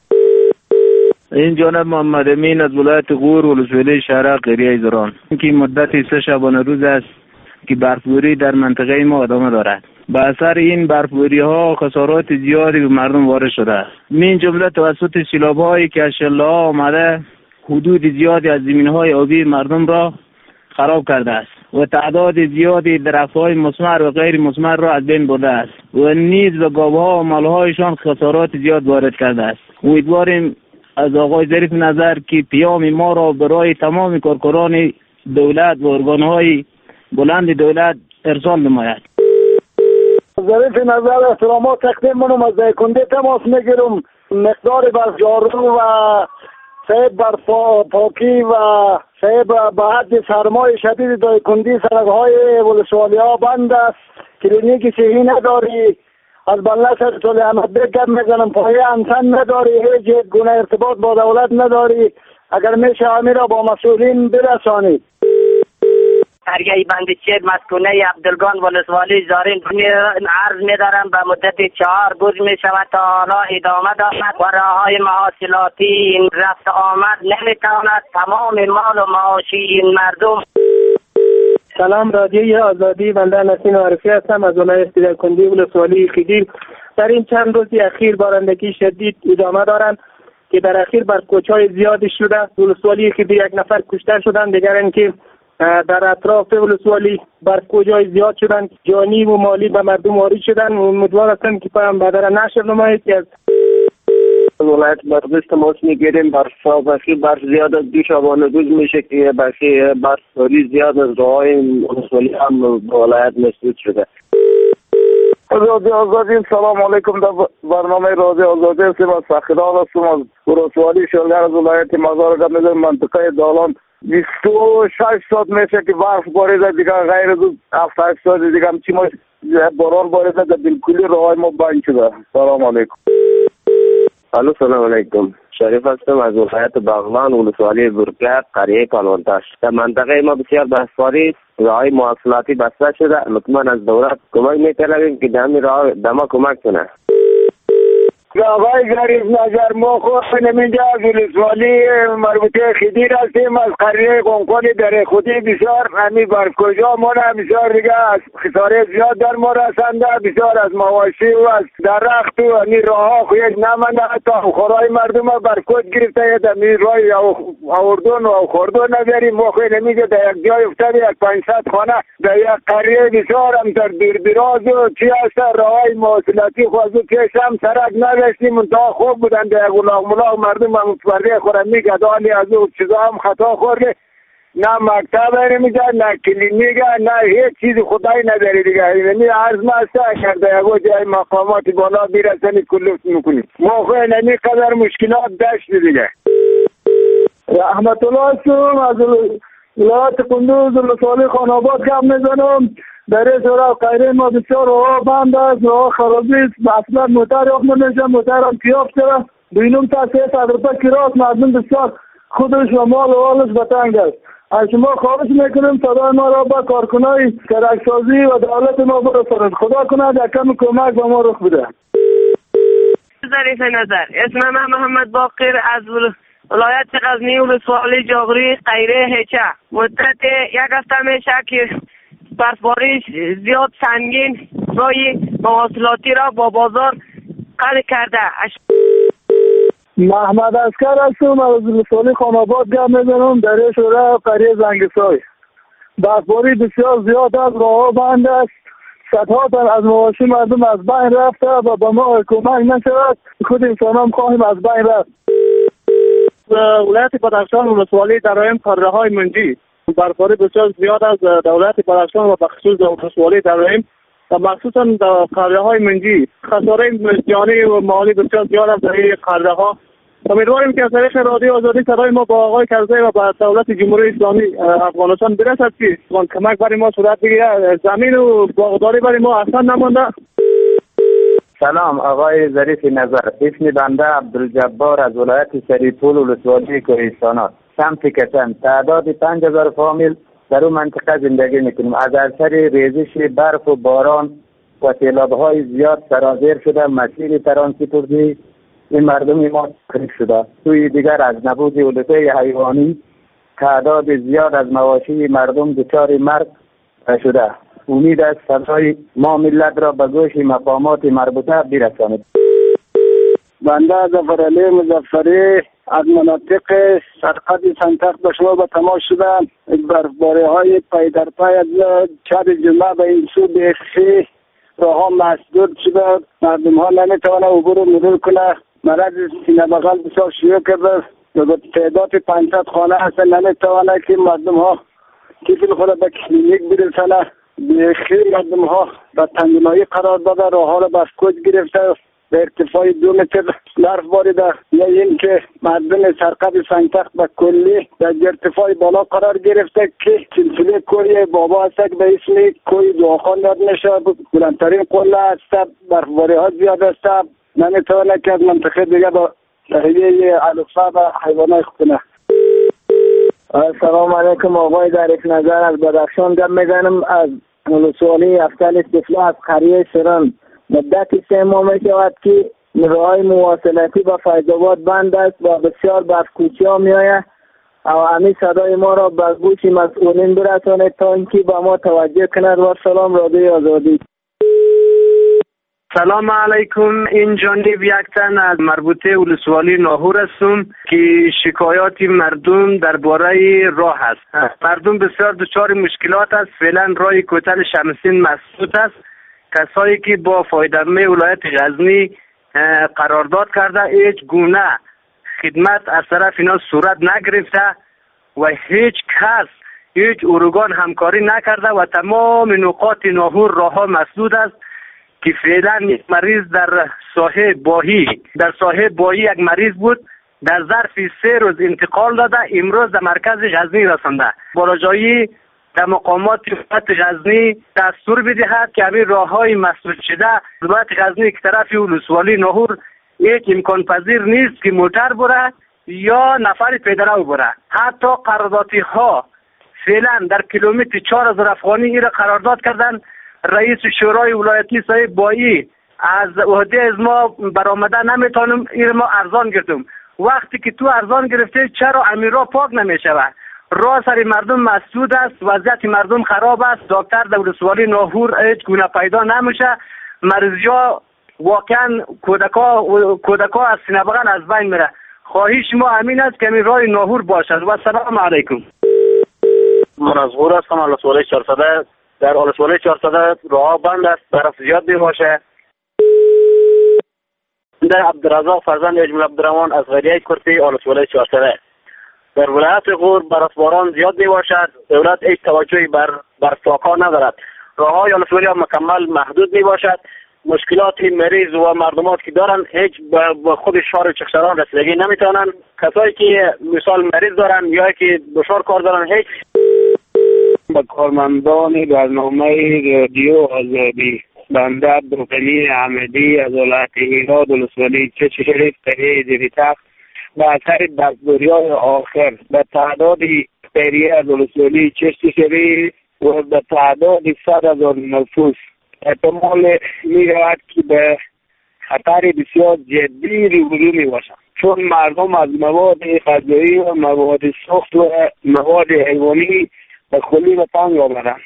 [SPEAKER 8] این جانب محمد امین از ولایت غور ولسوالی شهر قریه زران که مدت سه شبانه روز است که برفباری در منطقه ما ادامه دارد. به اثر این برفباری ها خسارات زیادی به مردم وارد شده است. این جمله توسط سیلاب هایی که از شله ها آمده حدود زیادی از زمین های آبی مردم را خراب کرده است و تعداد زیادی درخت های مثمر و غیر مثمر را از بین برده است و نیز به گاوها و مالهایشان خسارات زیاد وارد کرده است. امیدواریم از آقای ظریف نظر که پیام ما را برای تمام کارکنان دولت و ارگان‌های بلند دولت ارسال نماید.
[SPEAKER 24] ظریف نظر احترامات تقدیم منم از دایکنده تماس میگیرم. مقدار بر جارو و صاحب بر پاکی و صاحب به حد سرمای شدید دایکندی سرک‌های ولسوالی ها بند است. کلینیک صحی نداری. از بنده سر طول احمد بگم میزنم پایه انسان نداری. هیچ گونه ارتباط با دولت نداری. اگر میشه همین را با مسئولین برسانید.
[SPEAKER 9] قریه بندچه مسکونه عبدالگان ولسوالی زارین عرض می‌دارم به مدت چهار روز می شود تا حالا ادامه دارد و راههای محاصلاتی این رفت آمد نمیتواند تمام مال و معاشی این مردم.
[SPEAKER 10] سلام، رادیوی آزادی، بنده نسیم عارفی هستم از ولایت سیدکندی ولسوالی خیدیر. در این چند روزی اخیر بارندگی شدید ادامه دارند که در اخیر بر کوچه‌های زیادی شده. ولسوالی خیدیر یک نفر کشته شدند، دیگر اینکه در اطراف ولسوالی بر کوچه‌های زیاد شدند، جانی و مالی به مردم وارد شدند. امیدوار هستم که پیام بدر نشر نمایید که از
[SPEAKER 24] ولایت برفست تماس میگیریم. برف بخی برف زیاد از دو شبانه روز میشه که بخی برف باری زیاد از راههای ولسوالی هم ولایت مسدود شده. رادیو آزادی، سلام علیکم. در برنامه رادیو آزادی هستیم. از فخران هستم از ولسوالی شلگر از ولایت مزارگان در منطقه دالان. بیست و شش ساعت میشه که برف باریده، دیگه غیر از هفت هشت ساعت دیگه هم چی ما باران باریده، در بالکلی راههای ما بند شده. سلام علیکم.
[SPEAKER 13] الو سلام علیکم. شریف هستم از ولایت بغلان ولسوالی برکه قریه پالوانتاش. در منطقه ما بسیار بحث‌باری راههای مواصلاتی بسته شده. لطفاً از دولت کمک می‌طلبیم که دمی راه دما کمک کنه.
[SPEAKER 24] آقای غریب نظر، ما خود نمی‌جا از ولسوالی مربوطه خیدیر هستیم، از قریه قنقلی در خودی بسیار همی برف کجا ما بسیار دیگه از خساره زیاد در ما رسنده، بسیار از مواشی و از درخت و همی راه ها خویش نمانده، حتی خورای مردم ها برکوت گرفته دمی رای آوردون و خوردون نداریم. ما خود نمی‌جا در یک جای افتاده یک پانصد خانه در یک قریه بسیار هم در دور دراز و چی هست راه های مواصلاتی خوازو کش هم سرک نداشتیم. منطقه خوب بودن در گلاغ ملاغ مردم هم متفرده خورم میگه دالی از او چیزا هم خطا خورده. نه مکتب نمیگه، نه کلینیک، نه هیچ چیز خدایی نداری دیگه. یعنی عرض مسته کرده یکو جای مقامات بالا بیرسنی کلوف میکنید. ما خواهی نمی قدر مشکلات داشت دیگه. رحمت الله هستم از ولایت قندوز ولسوالی خاناباد گپ میزنم. در این سراغ قیره ما بسیار راه بند است، راه خرابی است، اصلا موتر یاخت نمیشه، موتر هم کیاف شده. بینم تا سه صد روپه کراس مردم بسیار خودش و مال و حالش بتنگ است. از شما خواهش میکنیم صدای ما را با کارکنای کرکسازی و دولت ما برسانید. خدا کند یک کم کمک به ما رخ بده.
[SPEAKER 9] ظریف نظر، اسم من محمد باقر از ولایت غزنی ولسوالی جاغوری قیره هیچه. مدت یک هفته میشه که برفباری زیاد سنگین رای مواصلاتی را با بازار قطع کرده.
[SPEAKER 24] محمد اسکر هستم از ولسوالی خاناباد گپ میزنم. در این شوره قریه زنگسای برفباری بسیار زیاد است، راه بند است، صدها تن از مواشی مردم از بین رفته و به ما کمک نشود. خود انسان هم خواهیم از بین رفت. ولایت بدخشان ولسوالی درایم قره های منجی برفباری بسیار زیاد از دولت بدخشان و بخصوص ولسوالی درایم و مخصوصا در قره های منجی خساره جانی و مالی بسیار زیاد از در این قره ها. امیدواریم که از طریق رادیو آزادی صدای ما با آقای کرزی و با دولت جمهوری اسلامی افغانستان برسد که کمک برای ما صورت بگیره. زمین و باغداری برای ما اصلا نمانده.
[SPEAKER 13] سلام آقای ظریف نظر، اسم بنده عبدالجبار از ولایت سریپول ولسوالی کوهستانات سمت کشم. تعداد پنج هزار فامیل در اون منطقه زندگی میکنیم. از اثر ریزش برف و باران و سیلاب‌های زیاد سرازیر شده. مسیر ترانسپورتی این مردم ما تخریب شده. سوی دیگر از نبود علوفه حیوانی تعداد زیاد از مواشی مردم دچار مرگ شده. امید است صدای ما ملت را به گوش مقامات مربوطه برسانید.
[SPEAKER 24] بنده ظفرعلی مظفری از مناطق سرقد سنتق به شما به تماس شدم. برفباری های پای در پای از چهار جمعه به این سو بیخی راه ها مسدود شده. مردم ها نمیتوانه عبور مرور کنه. مرض سینه بغل بسیار شیوع کرده. تعداد پانصد خانه هست، نمیتوانه که مردم ها کیفیل خود به کلینیک برسانه. بیخی مردم ها به تنگنایی قرار داده، راه ها را بسکوت گرفته، به ارتفاع دو متر برف باریده. یا این که مردم سرقد سنگتخت به کلی در ارتفاع بالا قرار گرفته که سلسله کوی بابا هست به اسم کوی دعاخان یاد میشه. بلندترین قله هست، برفباری ها زیاد هست، نمیتونه که از منطقه دیگه با تهیه علوفه و حیوانات کنه. سلام علیکم آقای ظریف نظر از بدخشان گپ میزنم. از ولسوالی افضل استفلا از قریه شرن مدت سه ماه می شود که راههای مواصلاتی با فیض آباد بند است و بسیار برفکوچی ها می آید و همین صدای ما را به گوش مسئولین برسانید تا اینکه با ما توجه کند. و سلام رادیوی آزادی.
[SPEAKER 5] سلام علیکم. این جانب یک تن از مربوطه ولسوالی ناهور هستم که شکایات مردم درباره راه است. مردم بسیار دچار مشکلات است. فعلا راه کوتل شمسین مسدود است. کسایی که با فایده‌مند ولایت غزنی قرارداد کرده هیچ گونه خدمت از طرف اینا صورت نگرفته و هیچ کس هیچ ارگان همکاری نکرده و تمام نقاط ناهور راه ها مسدود است که فعلا یک مریض در ساحه باهی در ساحه باهی یک مریض بود، در ظرف سه روز انتقال داده، امروز در مرکز غزنی رسانده. باراجایی در مقامات ولایت غزنی دستور بدهد که همین راههای مسدود شده ولایت غزنی که طرف ولسوالی ناهور یک امکان پذیر نیست که موتر بره یا نفر پیدرو بره. حتی قراردادی ها فعلا در کیلومتر چهار هزار افغانی ایره قرارداد کردن. رئیس شورای ولایتی صاحب بایی از عهده از ما برآمده نمیتونم ایره ما ارزان گرفتم. وقتی که تو ارزان گرفته چرا امیرا پاک نمیشود؟ راه سر مردم مسدود است، وضعیت مردم خراب است. دکتر در ولسوالی ناهور هیچ گونه پیدا نمیشه. مریضا واقعا کودکا کودکا از سینه بغل از بین میره. خواهش ما همین است که این راه ناهور باشد. و سلام علیکم.
[SPEAKER 12] من از غور هستم. ولسوالی چهارصد در ولسوالی چهارصد راه بند است، برف زیاد میباشه. در عبدالرزاق فرزند اجمل عبدالرحمن از قریه کرتی ولسوالی چهارصد. در ولایت غور برفباران زیاد میباشد. دولت هیچ توجهی بر برف‌پاک‌ها ندارد. راههای ولسوالی مکمل محدود میباشد. مشکلات مریض و مردمات که دارن هیچ به خود شهر چخشران رسیدگی نمیتونن. کسایی که مثال مریض دارن یا که دشوار کار دارن هیچ.
[SPEAKER 5] با کارمندان برنامه رادیو آزادی بنده عبدالغنی احمدی از ولایت هرات ولسوالی چشم شریف قریه زیرتخت به اثر برفباری‌های آخر به تعداد قریه از ولسوالی چشم شریف و به تعداد صد هزار نفوس احتمال می‌رود که به خطر بسیار جدی روبرو می‌باشند، چون مردم از مواد غذایی و مواد سوخت و مواد حیوانی به کلی به تنگ آمدند.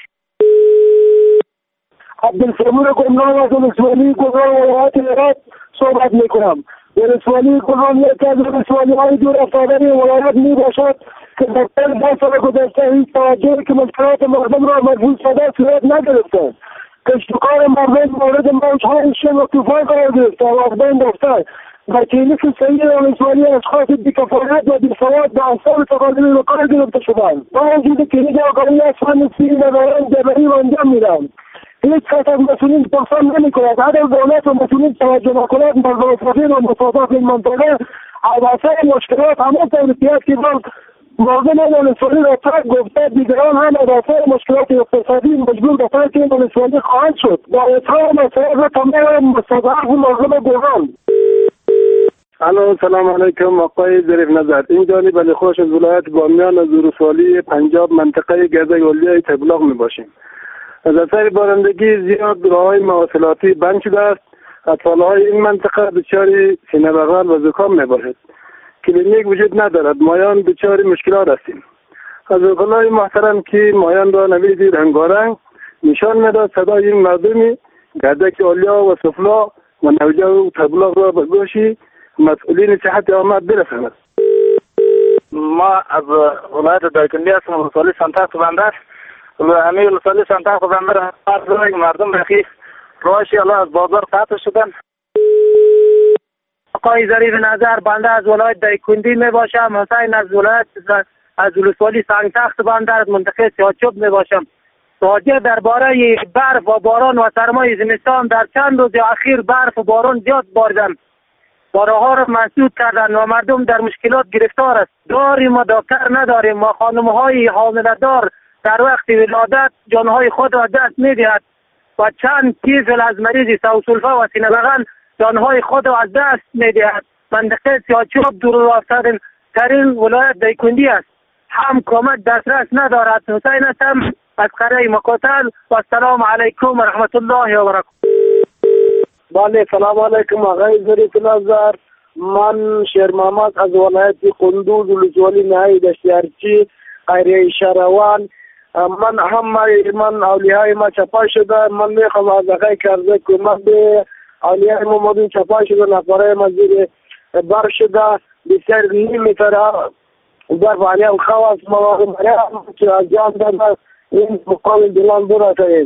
[SPEAKER 24] عبدالصبور گمنام از ولسوالی گلران ولایت هرات صحبت میکنم. ولسوالی گلران یکی از ولسوالی های دور افتادنی ولایت میباشد که در طول ده سال گذشته هیچ توجهی که مشکلات مردم را مجبور شده صورت نگرفته. کشتکار مردم مورد موجهای شن و طوفان قرار گرفته و از بین رفته. در کلیف صحیح ولسوالی اشخاص بی‌کفایت و بی‌سواد به اثر تقاضای به کار گرفته شدند. با وجود کلید آگاهی از فن سیری ندارند جبری و انجام میدن. هیچ کس از مسئولین پرسان نمی‌کند. اگر دولت و مسئولین توجه نکند مزارفین و مصادف این منطقه از اثر مشکلات همان تولید که با مردم ولسوالی را ترک گفته، دیگران هم از اثر مشکلات اقتصادی مجبور به ترک این ولسوالی خواهند شد. با اظهار مسائل تمام مستضعف مردم گران.
[SPEAKER 14] الو سلام علیکم آقای ظریف نظر. این جانب علی خوش از ولایت بامیان از ولسوالی پنجاب منطقه گزه اولیای تبلاغ می باشیم. از اثر بارندگی زیاد راههای مواصلاتی بند شده است. اطفالهای این منطقه دچار سینه بغل و زکام می باشد. کلینیک وجود ندارد. مایان دچار مشکلات هستیم. از اقلای محترم که مایان را نویدی رنگارنگ نشان میداد صدای این مردمی گردک اولیا و سفلا و نوجه و تبلاغ را به گوشی مسئولین صحت آمد برساند.
[SPEAKER 12] ما از ولایت دایکنی هستم. ولسوالی سنتاق بندر و همه ولسوالی سنتاق بندر مردم رخیص راهش الله از بازار قطع شدن.
[SPEAKER 5] آقای ظریف نظر بنده از ولایت دایکندی می باشم. حسین از ولایت از ولسوالی سنگتخت بندر از منطقه سیاچوب می باشم. راجع درباره برف و باران و سرمای زمستان در چند روز اخیر برف و باران زیاد باردن. راه‌ها را مسدود کردن و مردم در مشکلات گرفتار است. داریم و دکتر نداریم. ما خانم‌های حامله‌دار در وقت ولادت جانهای خود را دست می‌دهد و چند طفل از مریض سوسولفه و سینه بغل جانهای خود را از دست می‌دهد. منطقه سیاچوب دور افتادن
[SPEAKER 10] ترین ولایت دایکندی است. هم کمک دسترس ندارد. حسین هستم از قریه مقاتل و السلام علیکم و رحمت الله و برکاته.
[SPEAKER 24] بله سلام علیکم آقای ظریف نظر. من شیر محمد از ولایت قندوز ولسوالی نهایی دشتیارچی قریه شروان. من هم من اولیای ما چپا شده. من میخوام از آقای کرزی کمک به اولیای ما مدون چپا شده نفره مزیر بر شده بسیار نیمیتره در فعالیم خواست مواد مریم که از جان داده این مقام دلان برا تایید.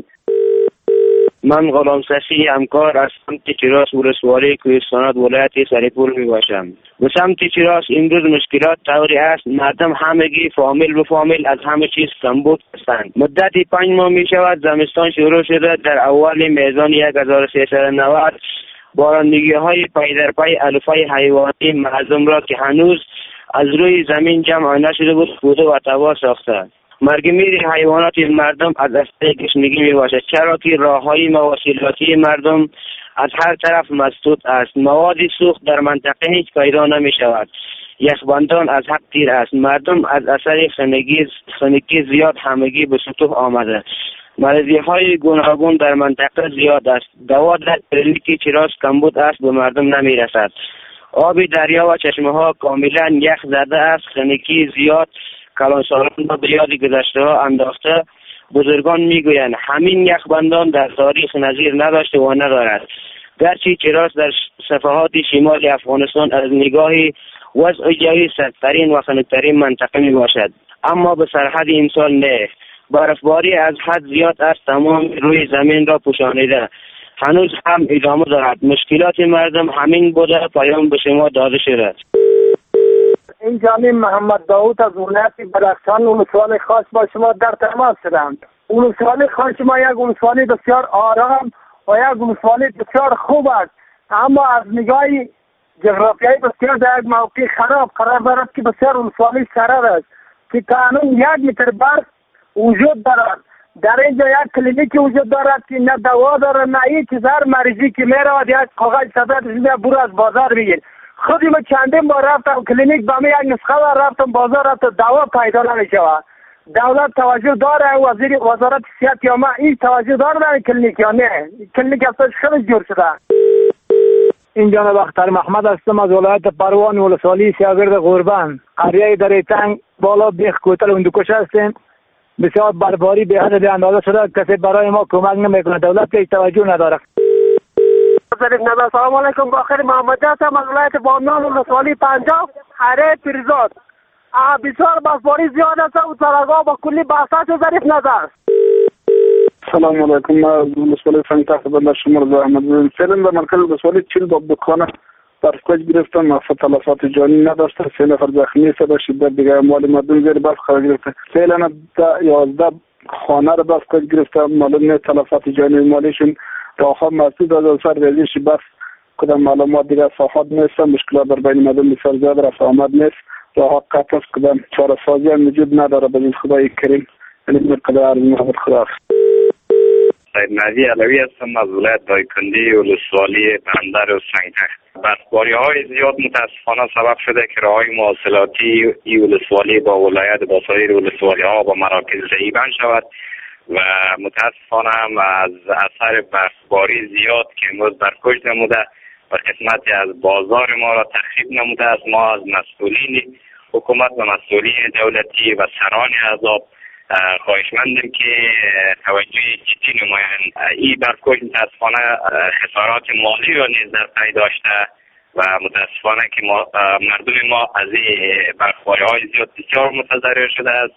[SPEAKER 15] من غلام سخی همکار از سمت چراس ولسوالی کوهستانات ولایت سرپول می باشم. به سمت چراس امروز مشکلات طوری است. مردم همگی فامیل به فامیل از همه چیز کمبود هستند. مدتی پنج ماه می شود زمستان شروع شده. در اول میزان یک هزار و سیصد و نود بارندگی های پی در پی علفهای حیوانی مردم را که هنوز از روی زمین جمع نشده بود بوده و تباه ساخته. مرگ میر حیوانات مردم از اثر گشنگی می باشد، چرا که راههای مواصلاتی مردم از هر طرف مسدود است. مواد سوخت در منطقه هیچ پیدا نمی شود. یخبندان از حق تیر است. مردم از اثر خنگی خنگی زیاد همگی به سطوح آمده. مریضی های گوناگون در منطقه زیاد است. دوا در کلینیک چراس کمبود است، به مردم نمی رسد. آب دریا و چشمه ها کاملا یخ زده است. خنگی زیاد کلان سالان را به یاد گذشته ها انداخته. بزرگان میگویند همین یخبندان در تاریخ نظیر نداشته و ندارد. گرچه چراس در صفحات شمال افغانستان از نگاهی وضع جوی سردترین و خنکترین منطقه می باشد، اما به سرحد امسال نه. برفباری از حد زیاد است، تمام روی زمین را پوشانیده. هنوز هم ادامه دارد. مشکلات مردم همین بوده، پیام به شما داده شده.
[SPEAKER 10] این جانب محمد داود از ولایت بدخشان ولسوالی خاص با شما در تماس شدم. ولسوالی خاص شما یک ولسوالی بسیار آرام و یک ولسوالی بسیار خوب است، اما از نگاه جغرافیایی بسیار در یک موقع خراب قرار دارد که بسیار ولسوالی سرد است که قانون یک متر برف وجود دارد. در اینجا یک کلینیک وجود دارد که نه دوا دارد نه هیچ چیز. هر مریضی که میرود یک کاغذ صدت برو از بازار بگیر. خودی من چندین بار رفتم کلینیک، با من یک نسخه رفتم بازار رفتم دوا پیدا نمیشود. دولت توجه داره، وزیر وزارت صحت یا ما این توجه داره در کلینیک یا نه؟ کلینیک اصلا خیلی جور شده.
[SPEAKER 24] این جانب اختر محمد هستم از ولایت پروان ولسوالی سیاگرد غربان قریه دره تنگ بالا بیخ کوتل اندوکش هستیم. بسیار برباری به حد اندازه شده، کسی برای ما کمک نمیکنه، دولت که توجه نداره.
[SPEAKER 10] سلام علیکم، باخر محمد هستم از ولایت بامیان ولسوالی پنجاب قریه پیرزاد. بسیار برفباری زیاد است و سرگاه با کلی بحثات ظریف نظر.
[SPEAKER 24] سلام علیکم، من ولسوالی سنگتر خدمت شما رضا احمد. فعلا در مرکز ولسوالی چهل دکان برفکش گرفتن، مفت تلفات جانی نداشته. سه نفر زخمی شده، شدت دیگر مال مردم زیر برف قرار گرفته. فعلا یازده خانه را برفکش گرفته، معلوم نیست تلفات جانی مالیشون. راهها مسدود از اثر ریزش برف. کدام معلومات دیگر صحت نیست. مشکلات در بین مردم بسیار زیاد، رفت آمد نیست. راهها قطع است. کدام چاره سازی هم وجود نداره. به خدای کریم یعنی مقدار عرض محمد خدا.
[SPEAKER 17] سید نبی علوی هستم از ولایت دایکندی ولسوالی بندر و سنگتخت. برفباری های زیاد متاسفانه سبب شده که راههای مواصلاتی ای ولسوالی با ولایت با سایر ولسوالی ها با مراکز ضعیفاً شود و متاسفانه هم از اثر برفباری زیاد که امروز برکش نموده و قسمتی از بازار ما را تخریب نموده است. ما از مسئولین حکومت و مسئولین دولتی و سران عذاب خواهشمندیم که توجه جدی نمایند. این برکش متاسفانه خسارات مالی را نیز در پی داشته و متاسفانه که ما مردم ما از این برفباری های زیاد بسیار متضرر شده است.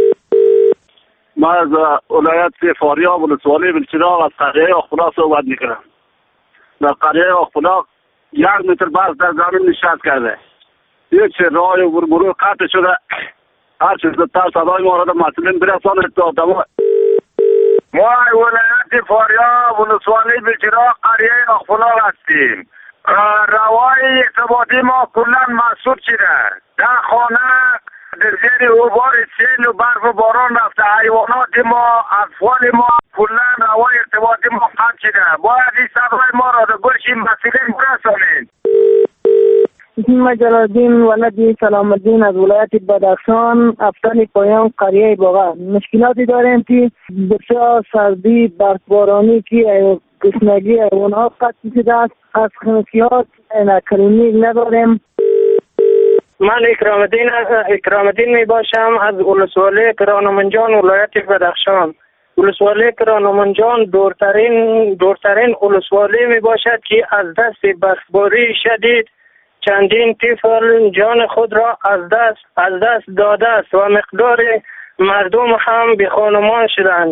[SPEAKER 24] ما از ولایت فاریاب ولسوالی بلچراغ از قریه آخفلاق صحبت میکنم. در قریه آخفلاق یک متر برف در زمین نشست کرده. یک چه راه برو قطع شده. هر چیز زودتر صدای ما را در مسئولین برسانید تا دوا.
[SPEAKER 18] ما ولایت فاریاب ولسوالی بلچراغ قریه آخفلاق هستیم. روای ارتباطی ما کلا مسدود شده. در خانه در زیر غبار سیل و برف و باران رفته. حیوانات ما، اطفال ما کلا روای ارتباطی ما قطع شده. باید این صدای ما را در گوش مسئولین برسانید.
[SPEAKER 10] اسم جلالدین ولدی سلام الدین از ولایت بدخشان، افتان پایان قریه باغ. مشکلاتی داریم که بسیار سردی برفبارانی که گشنگی اونها قطع شده است. از خنکیات کلینیک نداریم.
[SPEAKER 19] من اکرام الدین اکرام الدین می باشم از ولسوالی کرانمنجان ولایت بدخشان. ولسوالی کرانمنجان دورترین دورترین ولسوالی می باشد که از دست برفباری شدید چندین طفل جان خود را از دست از دست داده است و مقدار مردم هم به خانمان شدند.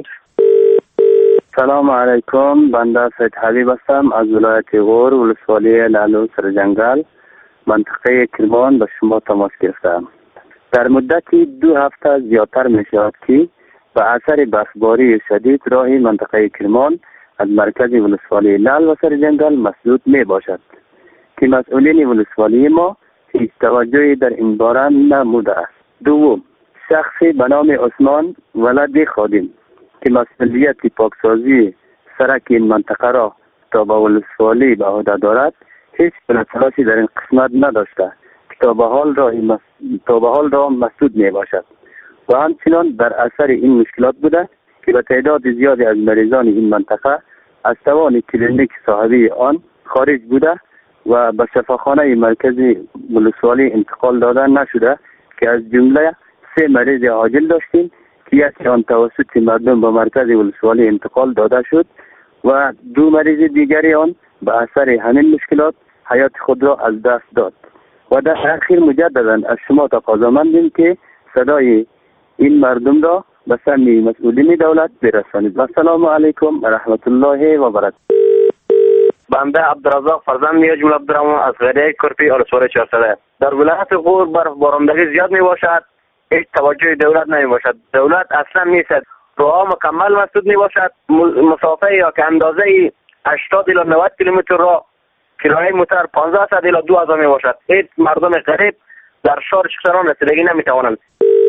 [SPEAKER 20] سلام علیکم، بنده سید حبیب هستم از ولایت غور، ولسوالی لالو سرجنگل، منطقه کرمان به شما تماس گرفتم. در مدت دو هفته زیادتر می شود که به اثر برفباری شدید راه منطقه کرمان از مرکز ولسوالی لال و سرجنگل مسدود می باشد که مسئولین ولسوالی ما هیچ توجهی در این باره نموده است. دوم، شخصی به نام عثمان ولد خادم که مسئولیت پاکسازی سرک این منطقه را تا به ولسوالی به عهده دارد هیچ تلاشی در این قسمت نداشته که تا به حال را تا به حال را مسدود می باشد و همچنان در اثر این مشکلات بوده که به تعداد زیادی از مریضان این منطقه از توان کلینیک صاحبی آن خارج بوده و به شفاخانه مرکزی ولسوالی انتقال داده نشده که از جمله سه مریض عاجل داشتیم که یکی آن توسط مردم به مرکز ولسوالی انتقال داده شد و دو مریض دیگری آن به اثر همین مشکلات حیات خود را از دست داد. و در اخیر مجددا از شما تقاضامندیم که صدای این مردم را به سمع مسئولین دولت برسانید. و السلام علیکم و رحمت الله و برکاته.
[SPEAKER 12] بنده عبدالرزاق فرزند میاج جمله عبدالرحمن از غریه کرپی ولسوالی چهارصده. در ولایت غور برف بارندگی زیاد می باشد، هیچ توجه دولت نمی باشد. دولت اصلا نیست، راه مکمل مسدود می باشد. مسافه یا که اندازه هشتاد الی نود کیلومتر را کرایه موتر پانزده صد الی دو هزار می باشد. هیچ مردم غریب در شهر چختران رسیدگی نمی توانند.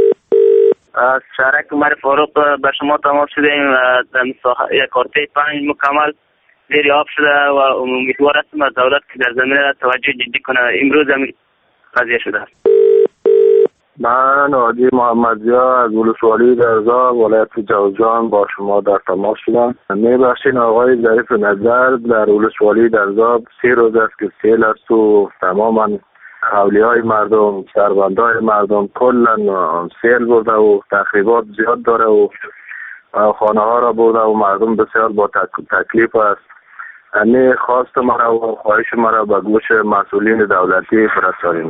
[SPEAKER 15] از شهرک عمر فاروق به شما تماس شدیم. در یک کارته پنج مکمل زیر آب شده و امیدوار هستم از دولت که در زمینه توجه جدی کنه. امروز هم قضیه شده.
[SPEAKER 14] من عادی محمدزیا از ولسوالی درزا ولایت جوزجان با شما در تماس شدم. میبخشین آقای ظریف نظر، در ولسوالی درزا سه روز است که سیل است و تماما حولیهای مردم، سربندهای مردم کلا سیل برده و تخریبات زیاد داره و خانه ها را برده و مردم بسیار با تکلیف است. یعنی خواست مرا و خواهش مرا به گوش مسئولین دولتی فرستادیم.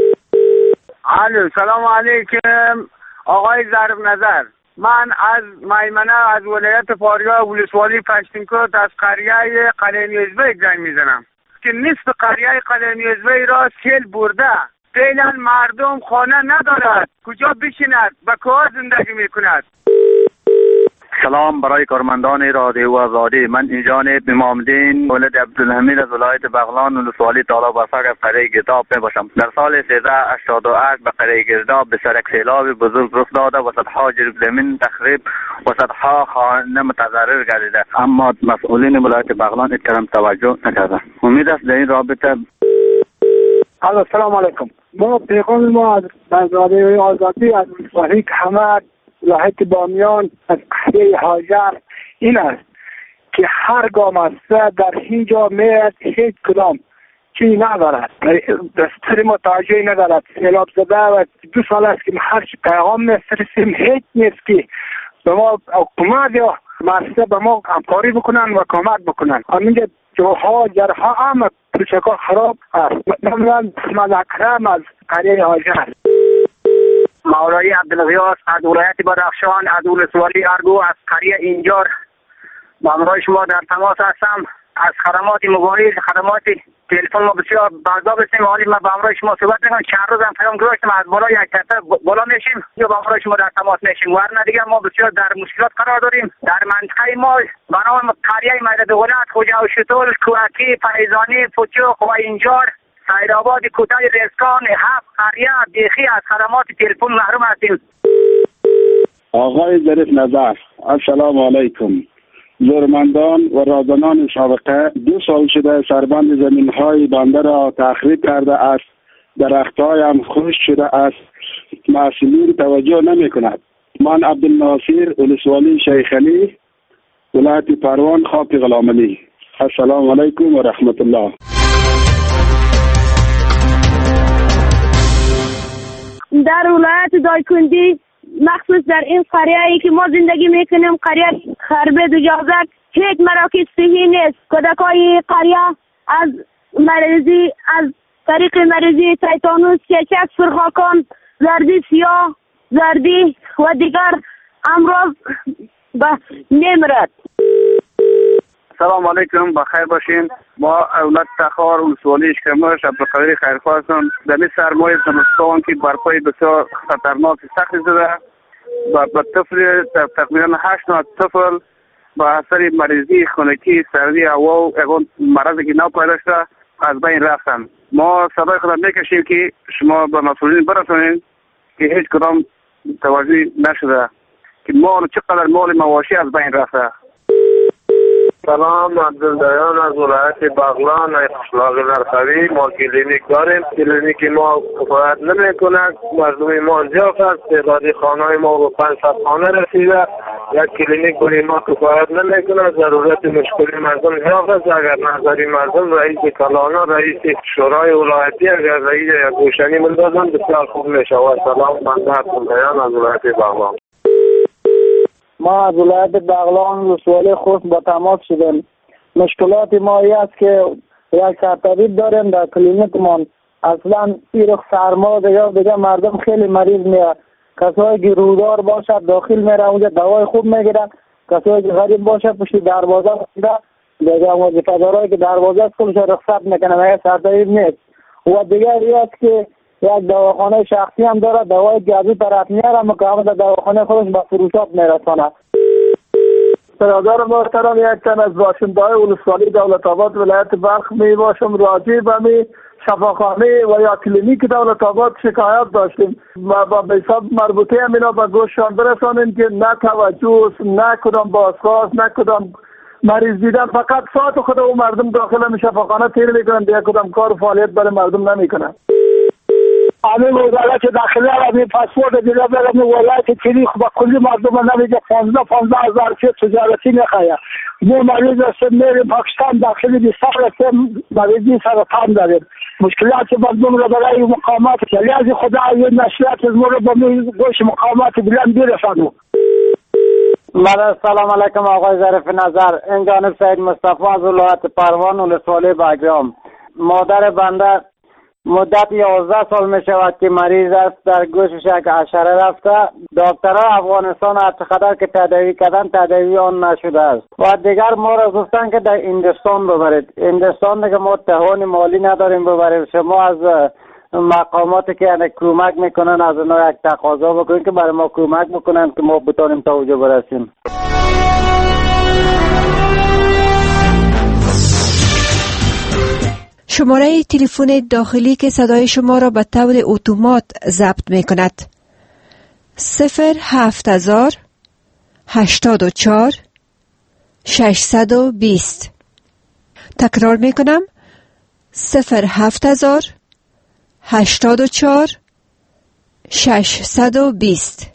[SPEAKER 21] الو سلام علیکم آقای ظریف نظر، من از میمنه از ولایت فاریاب ولسوالی پشتینکوت از قریه قلعه نیوزبیک زنگ میزنم که نصف قریه قلعه نیوزبیک را سیل برده. فعلا مردم خانه ندارد، کجا بشیند، به کجا زندگی میکند.
[SPEAKER 22] سلام برای کارمندان رادیو آزادی. من اینجانب امامدین ولد عبدالحمید از ولایت بغلان ولسوالی تالا برفک از قریه گرداب می باشم. در سال سیزده هشتاد و هشت به قریه گرداب به سرک سیلاب بزرگ رخ داده و صدها جرب زمین تخریب و صدها خانه متضرر گردیده، اما مسئولین ولایت بغلان اترام توجه نکرده. امید است در این رابطه.
[SPEAKER 24] الو سلام علیکم. ما پیغام ما از رادیو آزادی از ولسوالی حمد ولایت بامیان از قریه هاجر این است که هر گام است در اینجا میاد هیچ کدام چی ندارد، دستور ما توجهی ندارد. سیلاب زده و دو سال است که هر چی پیغام میفرستیم هیچ نیست که به ما حکومت یا مرسه به ما همکاری بکنن و کمک بکنن. همینجا جوها جرها هم پلچکا خراب است. مثلا محمد اکرم از قریه هاجر.
[SPEAKER 12] مولای عبدالغیاث از ولایت بدخشان از ولسوالی ارگو از قریه اینجار با همراه شما در تماس هستم. از خدمات موبایل خدمات تلفن ما بسیار بازار هستیم. حالی ما با همراه شما صحبت میکنم. چند روز هم پیام گذاشتم از بالا یک تته بالا میشیم یا با همراه شما در تماس میشیم. ورنه دیگه ما بسیار در مشکلات قرار داریم. در منطقه ما به نام قریه میدان دولت، خوجا و شتول، کوهکی، فیضانی، فوچوق و اینجار، سیدآباد، کوتاه، رزکان، هفت قریه بیخی از خدمات تلفن محروم هستیم.
[SPEAKER 14] آقای ظریف نظر، السلام علیکم. زورمندان و رازنان سابقه دو سال شده سربند زمین های بنده را تخریب کرده است درخت‌های هم خشک شده است، مسئولین توجه نمی کند. من عبدالناصر ولسوالی شیخ علی، ولایت پروان، خاک غلامعلی. السلام علیکم و رحمت الله.
[SPEAKER 1] در ولایت دایکندی مخصوص در این قریه‌ای که ما زندگی میکنیم، قریه خربه دوجازک، هیچ مراکز صحی نیست. کودکای قریه از مریضی از طریق مریضی تیتانوس، چچک، سرخاکان، زردی سیاه، زردی و دیگر امراض به میمیرد.
[SPEAKER 22] سلام علیکم، بخیر باشین. ما اولاد تخار ولسوالی اشکمش عبدالقادر خیرخواه هستم. در این سرمای زمستان که برفای بسیار خطرناک سخت زده و به طفل تقریبا هشت نوع طفل با اثر مریضی خونکی، سردی هوا و اون مرضی که نو پیدا شده از بین رفتن. ما صدای خود میکشیم که شما به مسئولین برسونین که هیچ کدام توجه نشده که مال چقدر مال مواشی از بین رفته.
[SPEAKER 2] سلام، عبدالدیان از ولایت بغلان، قشلاق نرخوی. ما کلینیک داریم. کلینیک ما کفایت نمی کند. مردم ما زیاد است. تعداد خانه ما به پانصد خانه رسیده. یک کلینیک برای ما کفایت نمی کند. ضرورت مشکلی مردم زیاد است. اگر نظری مردم رئیس کلانه، رئیس شورای ولایتی، اگر رئیس گوشنی مندازن بسیار خوب می شود. سلام، من عبدالدیان از ولایت بغلان.
[SPEAKER 24] ما از ولایت بغلان ولسوالی خوست با تماس شدیم. مشکلات ما ای است که یک سرطبیب داریم در کلینیکمان. اصلا این سرما دیگه دیگه مردم خیلی مریض میاد. کسایی که رودار باشد داخل میره اونجا دوای خوب میگیره. کسایی که غریب باشه پشت دروازه میره دیگه وظیفه‌دارایی که دروازه کلش رخصت میکنه. مگه سرطبیب نیست. و دیگه ای است که یک دواخانه شخصی هم داره، دوای گازی طرف میاره مقام در دواخانه خودش به فروشات میرسانه.
[SPEAKER 14] برادر محترم، یک تن از باشنده‌های ولسوالی دولت آباد ولایت بلخ می باشم. راجع به می شفاخانه و یا کلینیک دولت آباد شکایت داشتیم و با حساب مربوطه همینا به گوششان برسانیم که نه توجه، نه کدام بازخواست، نه کدام مریض دیدن، فقط ساعت خود و مردم داخل می شفاخانه تیر میکنن، دیگه کدام کار و فعالیت برای مردم نمیکنن.
[SPEAKER 24] همین وزارت داخلی همین پاسپورت دیگه برای ولایت تاریخ با کلی مردم نمیگه پانزده پانزده هزار چه تجارتی میخواه. ما مریض است میریم پاکستان داخلی بیستر است، مریضی سرطان داریم. مشکلات مردم را برای مقامات لیازی خدا این نشریات از ما را با گوش مقامات بلند برسانو.
[SPEAKER 16] من سلام علیکم آقای ظریف نظر. این جانب سید مصطفی از ولایت پروان ولسوالی بگرام. مادر بنده مدت یازده سال می شود که مریض است، در گوشش یک حشره رفته. دکترها افغانستان هر چقدر که تداوی کردن تداوی آن نشده است و دیگر ما را گفتن که در هندوستان ببرید. هندوستان دیگه ما توان مالی نداریم ببرید. شما از مقاماتی که یعنی کمک میکنن از اونها یک تقاضا بکنید که برای ما کمک بکنن که ما بتونیم تا اونجا برسیم.
[SPEAKER 3] شماره تلفن داخلی که صدای شما را به طور اتومات ضبط می کند صفر هفت هزار هشتاد و چهار ششصد و بیست. تکرار می کنم صفر هفت هزار هشتاد و چهار ششصد و بیست.